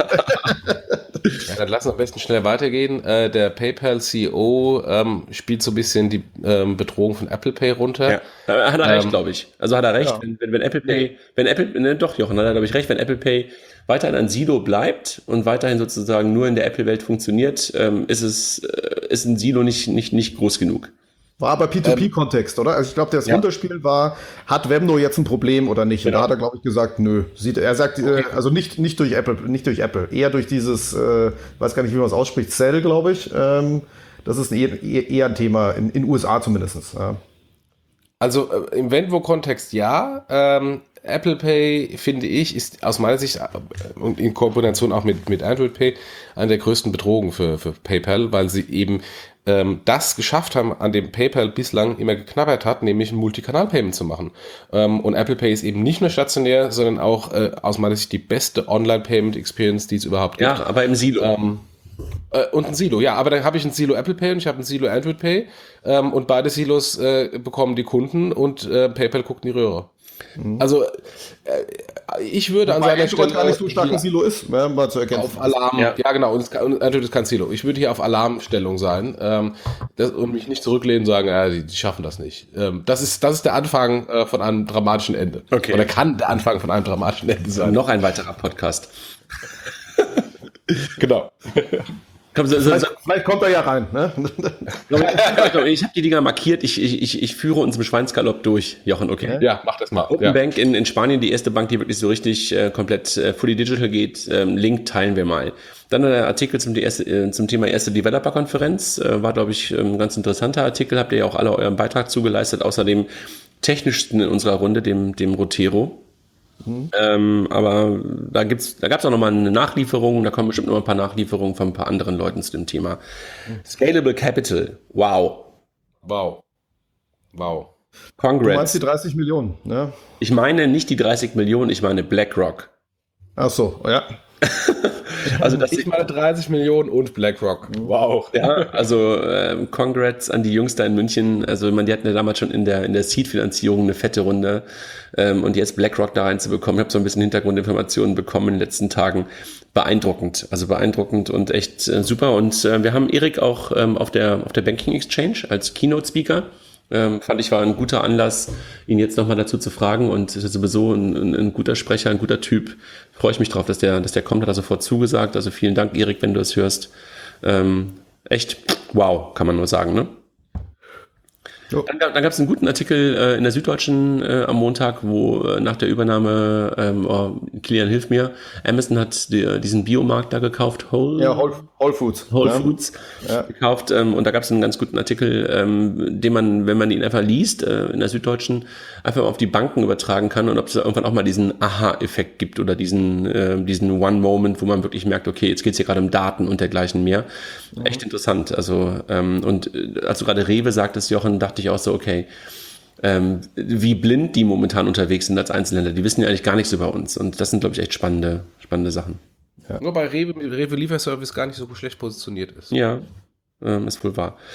Ja, dann lass uns am besten schnell weitergehen. Äh, der PayPal-C E O ähm, spielt so ein bisschen die ähm, Bedrohung von Apple Pay runter. Ja, da hat er recht, Ähm, glaube ich. Also hat er recht, ja. wenn, wenn, wenn Apple Pay, wenn Apple, ne, doch, Jochen, hat er, glaube ich, recht, wenn Apple Pay weiterhin ein Silo bleibt und weiterhin sozusagen nur in der Apple-Welt funktioniert, ähm, ist es, äh, ist ein Silo nicht, nicht, nicht groß genug. War aber P zwei P-Kontext, oder? Also ich glaube, das ja. Runterspiel war, hat Webno jetzt ein Problem oder nicht? Genau. Und da hat er, glaube ich, gesagt, nö. Sieht, er sagt, äh, also nicht, nicht durch Apple, nicht durch Apple, eher durch dieses, äh, weiß gar nicht, wie man es ausspricht, Cell, glaube ich. Ähm, das ist eher, eher ein Thema, in den U S A zumindest. Ja. Also äh, im Venvo-Kontext ja. Ähm, Apple Pay, finde ich, ist aus meiner Sicht äh, und in Kombination auch mit, mit Android Pay eine der größten Bedrohungen für, für PayPal, weil sie eben ähm, das geschafft haben, an dem PayPal bislang immer geknabbert hat, nämlich ein Multikanal-Payment zu machen. Ähm, und Apple Pay ist eben nicht nur stationär, sondern auch äh, aus meiner Sicht die beste Online-Payment-Experience, die es überhaupt gibt. Ja, aber im Silo. Ähm, äh, und ein Silo, ja, aber dann habe ich ein Silo Apple Pay und ich habe ein Silo Android Pay ähm, und beide Silos äh, bekommen die Kunden und äh, PayPal guckt in die Röhre. Also, äh, ich würde an Weil seiner Android Stelle gar nicht so stark hier ein Silo ist, ja, mal zu erkennen. auf Alarm, Ja. ja, genau, und, es kann, und natürlich das kein Silo. Ich würde hier auf Alarmstellung sein ähm, das, und mich nicht zurücklehnen und sagen, ja, die, die schaffen das nicht. Ähm, das, ist, das ist der Anfang äh, von einem dramatischen Ende. Okay. Oder kann der Anfang von einem dramatischen Ende sein. Noch ein weiterer Podcast. Genau. Komm, so, so, so. Vielleicht, vielleicht kommt er ja rein. Ne? Ich habe die Dinger markiert. Ich, ich, ich, ich führe uns im Schweinsgalopp durch, Jochen, okay? Ja, mach das mal. Open Ja. Bank in, in Spanien, die erste Bank, die wirklich so richtig äh, komplett äh, fully digital geht. Ähm, Link teilen wir mal. Dann der Artikel zum, die erste, äh, zum Thema erste Developer-Konferenz. Äh, war, glaube ich, ein ganz interessanter Artikel. Habt ihr ja auch alle euren Beitrag zugeleistet, außer dem technischsten in unserer Runde, dem, dem Rotero. Mhm. Ähm, aber da gibt's, da gab's auch nochmal eine Nachlieferung, da kommen bestimmt noch ein paar Nachlieferungen von ein paar anderen Leuten zu dem Thema. Mhm. Scalable Capital, wow. Wow. Wow. Congrats. Du meinst die dreißig Millionen, ne? Ich meine nicht die dreißig Millionen, ich meine BlackRock. Ach so, ja. Also das ich meine dreißig Millionen und BlackRock. Wow. Ja, also ähm, Congrats an die Jungs da in München. Also man, die hatten ja damals schon in der in der Seed-Finanzierung eine fette Runde ähm, und jetzt BlackRock da reinzubekommen. Ich habe so ein bisschen Hintergrundinformationen bekommen in den letzten Tagen. Beeindruckend, also beeindruckend und echt äh, super. Und äh, wir haben Erik auch ähm, auf der auf der Banking Exchange als Keynote-Speaker. Ähm, fand ich, war ein guter Anlass, ihn jetzt nochmal dazu zu fragen, und ist sowieso ein, ein, ein guter Sprecher, ein guter Typ. Freue ich mich drauf, dass der, dass der kommt, hat er sofort zugesagt. Also vielen Dank, Erik, wenn du es hörst. Ähm, echt, wow, kann man nur sagen, ne? Dann, dann gab es einen guten Artikel äh, in der Süddeutschen äh, am Montag, wo äh, nach der Übernahme, ähm, oh, Kilian, hilf mir, Amazon hat die, diesen Biomarkt da gekauft, Whole, ja, Whole, Whole Foods. Whole ja. Foods ja. gekauft, ähm, und da gab es einen ganz guten Artikel, ähm, den man, wenn man ihn einfach liest, äh, in der Süddeutschen, einfach auf die Banken übertragen kann und ob es da irgendwann auch mal diesen Aha-Effekt gibt oder diesen, äh, diesen One-Moment, wo man wirklich merkt, okay, jetzt geht es hier gerade um Daten und dergleichen mehr. Mhm. Echt interessant. Also ähm, und äh, als du gerade Rewe sagtest, Jochen, dachte ich auch so, okay, ähm, wie blind die momentan unterwegs sind als Einzelhändler. Die wissen ja eigentlich gar nichts über uns, und das sind, glaube ich, echt spannende, spannende Sachen. Ja. Nur bei Rewe, Rewe Lieferservice gar nicht so schlecht positioniert ist. Ja, ähm, ist wohl wahr.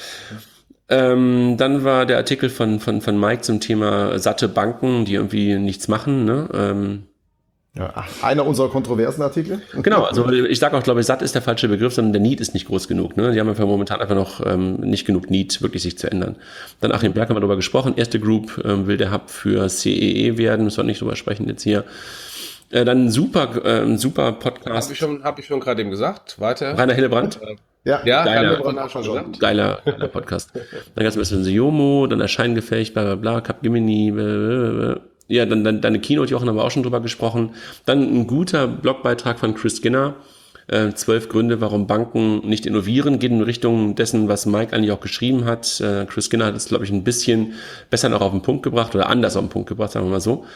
Ähm, dann war der Artikel von, von, von Mike zum Thema satte Banken, die irgendwie nichts machen, ne? Ähm, Ja, einer unserer kontroversen Artikel. Genau, also ich sage auch, glaube ich, satt ist der falsche Begriff, sondern der Need ist nicht groß genug. Ne? Die haben einfach momentan einfach noch ähm, nicht genug Need, wirklich sich zu ändern. Dann Achim Berg haben wir darüber gesprochen. Erste Group ähm, will der Hub für C E E werden, müssen wir nicht drüber sprechen jetzt hier. Äh, dann ein super, äh, super Podcast. Habe ich schon, hab ich schon gerade eben gesagt. Weiter. Rainer Hillebrand. Ja, Ja, geiler, geiler, schon gesagt. geiler, geiler Podcast. Dann gab es ein bisschen Yomo, dann Erscheingefecht, bla bla bla, Capgemini, blablabla. Ja, dann, dann deine Keynote, Jochen, haben wir auch schon drüber gesprochen. Dann ein guter Blogbeitrag von Chris Skinner. Äh, zwölf Gründe, warum Banken nicht innovieren, geht in Richtung dessen, was Mike eigentlich auch geschrieben hat. Äh, Chris Skinner hat es, glaube ich, ein bisschen besser noch auf den Punkt gebracht oder anders auf den Punkt gebracht, sagen wir mal so.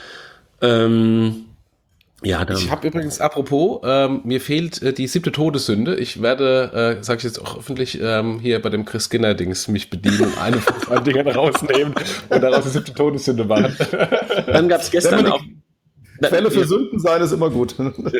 Ähm, ja, dann. Ich habe übrigens, apropos, ähm, mir fehlt äh, die siebte Todessünde. Ich werde, äh, sage ich jetzt auch öffentlich, ähm, hier bei dem Chris Skinner-Dings mich bedienen und eine von zwei Dingern rausnehmen und daraus die siebte Todessünde machen. Dann gab es gestern auch. Quelle für Sünden sein ist immer gut.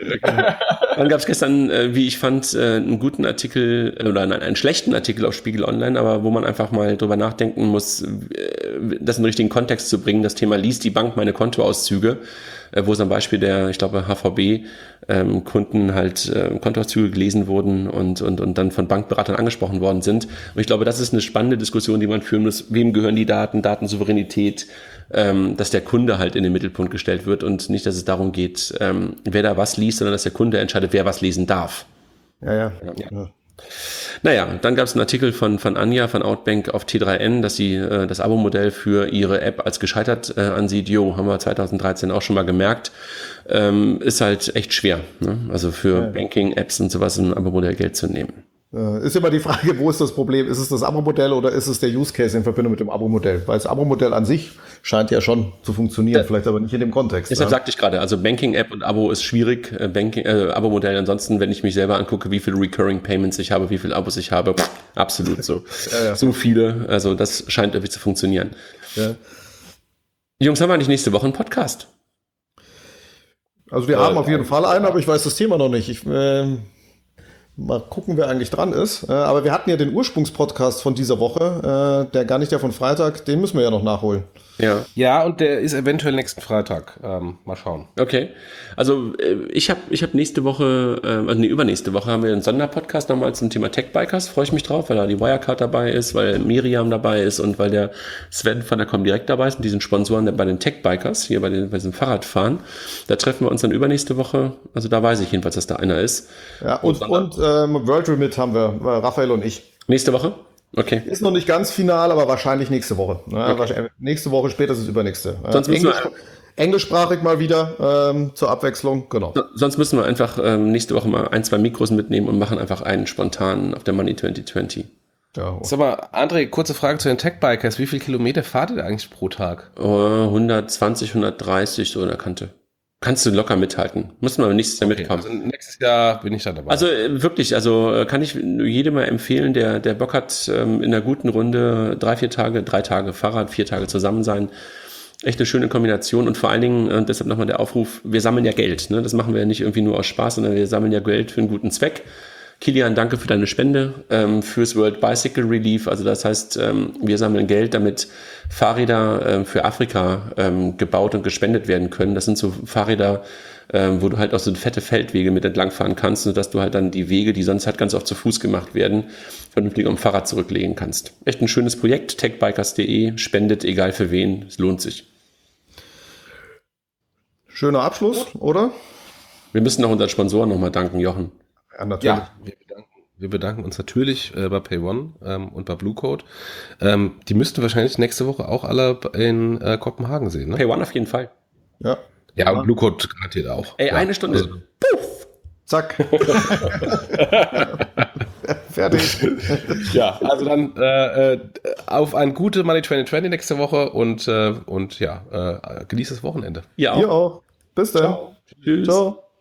Dann gab es gestern, äh, wie ich fand, äh, einen guten Artikel äh, oder nein, einen schlechten Artikel auf Spiegel Online, aber wo man einfach mal drüber nachdenken muss, äh, das in den richtigen Kontext zu bringen. Das Thema liest die Bank meine Kontoauszüge, äh, wo es am Beispiel der, ich glaube, H V B ähm, Kunden halt äh, Kontoauszüge gelesen wurden und, und, und dann von Bankberatern angesprochen worden sind. Und ich glaube, das ist eine spannende Diskussion, die man führen muss. Wem gehören die Daten, Datensouveränität, ähm, dass der Kunde halt in den Mittelpunkt gestellt wird und nicht, dass es darum geht, ähm, wer da was liest, sondern dass der Kunde entscheidet, wer was lesen darf. Ja, ja. ja. ja. Naja, dann gab es einen Artikel von, von Anja von Outbank auf T drei N, dass sie äh, das Abo-Modell für ihre App als gescheitert äh, ansieht. Jo, haben wir zwanzig dreizehn auch schon mal gemerkt. Ähm, ist halt echt schwer, ne? Also für ja. Banking-Apps und sowas ein Abo-Modell Geld zu nehmen. Ist immer die Frage, wo ist das Problem? Ist es das Abo-Modell oder ist es der Use-Case in Verbindung mit dem Abo-Modell? Weil das Abo-Modell an sich scheint ja schon zu funktionieren, ja. vielleicht aber nicht in dem Kontext. Deshalb ja. sagte ich gerade, also Banking-App und Abo ist schwierig. Banking, äh, Abo-Modell ansonsten, wenn ich mich selber angucke, wie viele Recurring Payments ich habe, wie viele Abos ich habe, pff, absolut so. ja, ja. So viele, also das scheint irgendwie zu funktionieren. Ja. Jungs, haben wir eigentlich nächste Woche einen Podcast? Also wir äh, haben auf jeden Fall einen, aber ich weiß das Thema noch nicht. Ich, äh, Mal gucken, wer eigentlich dran ist. Äh, aber wir hatten ja den Ursprungspodcast von dieser Woche, äh, der gar nicht der von Freitag, den müssen wir ja noch nachholen. Ja. Ja, und der ist eventuell nächsten Freitag. Ähm, mal schauen. Okay. Also äh, ich habe ich hab nächste Woche, äh, also nee, übernächste Woche haben wir einen Sonderpodcast nochmal zum Thema Tech-Bikers. Freue ich mich drauf, weil da die Wirecard dabei ist, weil Miriam dabei ist und weil der Sven von der Comdirect dabei ist und diesen Sponsoren bei den Tech-Bikers, hier bei, den, bei diesem Fahrradfahren. Da treffen wir uns dann übernächste Woche. Also da weiß ich jedenfalls, dass da einer ist. Ja, und, und ähm, World Remit haben wir, äh, Raphael und ich. Nächste Woche? Okay. Ist noch nicht ganz final, aber wahrscheinlich nächste Woche. Ne? Okay. Wahrscheinlich nächste Woche, spätestens übernächste. Sonst Äh, müssen Englisch, wir, englischsprachig mal wieder ähm, zur Abwechslung. Genau. sonst müssen wir einfach ähm, nächste Woche mal ein, zwei Mikros mitnehmen und machen einfach einen spontanen auf der Money zwanzig zwanzig. Ja. Sag mal, André, kurze Frage zu den Tech-Bikers. Wie viele Kilometer fahrt ihr eigentlich pro Tag? Oh, hundertzwanzig, hundertdreißig so in der Kante. Kannst du locker mithalten. Muss man aber nächstes Jahr Okay, mitkommen. also nächstes Jahr bin ich dann dabei. Also äh, wirklich, also äh, kann ich jedem mal empfehlen, der der Bock hat, ähm, in einer guten Runde drei, vier Tage, drei Tage Fahrrad, vier Tage zusammen sein. Echt eine schöne Kombination und vor allen Dingen, äh, deshalb nochmal der Aufruf, wir sammeln ja Geld. Ne? Das machen wir ja nicht irgendwie nur aus Spaß, sondern wir sammeln ja Geld für einen guten Zweck. Kilian, danke für deine Spende ähm, fürs World Bicycle Relief. Also das heißt, ähm, wir sammeln Geld, damit Fahrräder ähm, für Afrika ähm, gebaut und gespendet werden können. Das sind so Fahrräder, ähm, wo du halt auch so fette Feldwege mit entlangfahren kannst, sodass du halt dann die Wege, die sonst halt ganz oft zu Fuß gemacht werden, vernünftig am Fahrrad zurücklegen kannst. Echt ein schönes Projekt, techbikers punkt de, spendet, egal für wen, es lohnt sich. Schöner Abschluss, oder? Wir müssen auch unseren Sponsoren nochmal danken, Jochen. Ja, natürlich. Ja, wir bedanken, wir bedanken uns natürlich äh, bei PayOne ähm, und bei Bluecode. Ähm, die müssten wahrscheinlich nächste Woche auch alle in äh, Kopenhagen sehen, ne? PayOne auf jeden Fall. Ja. Ja, und Bluecode garantiert auch. Ey, ja. eine Stunde. Also, Puff! Zack. Fertig. ja, also dann äh, äh, auf eine gute Money zwanzig zwanzig nächste Woche und, äh, und ja, äh, genießt das Wochenende. Ihr auch. Ihr auch. Bis dann. Tschüss. Ciao.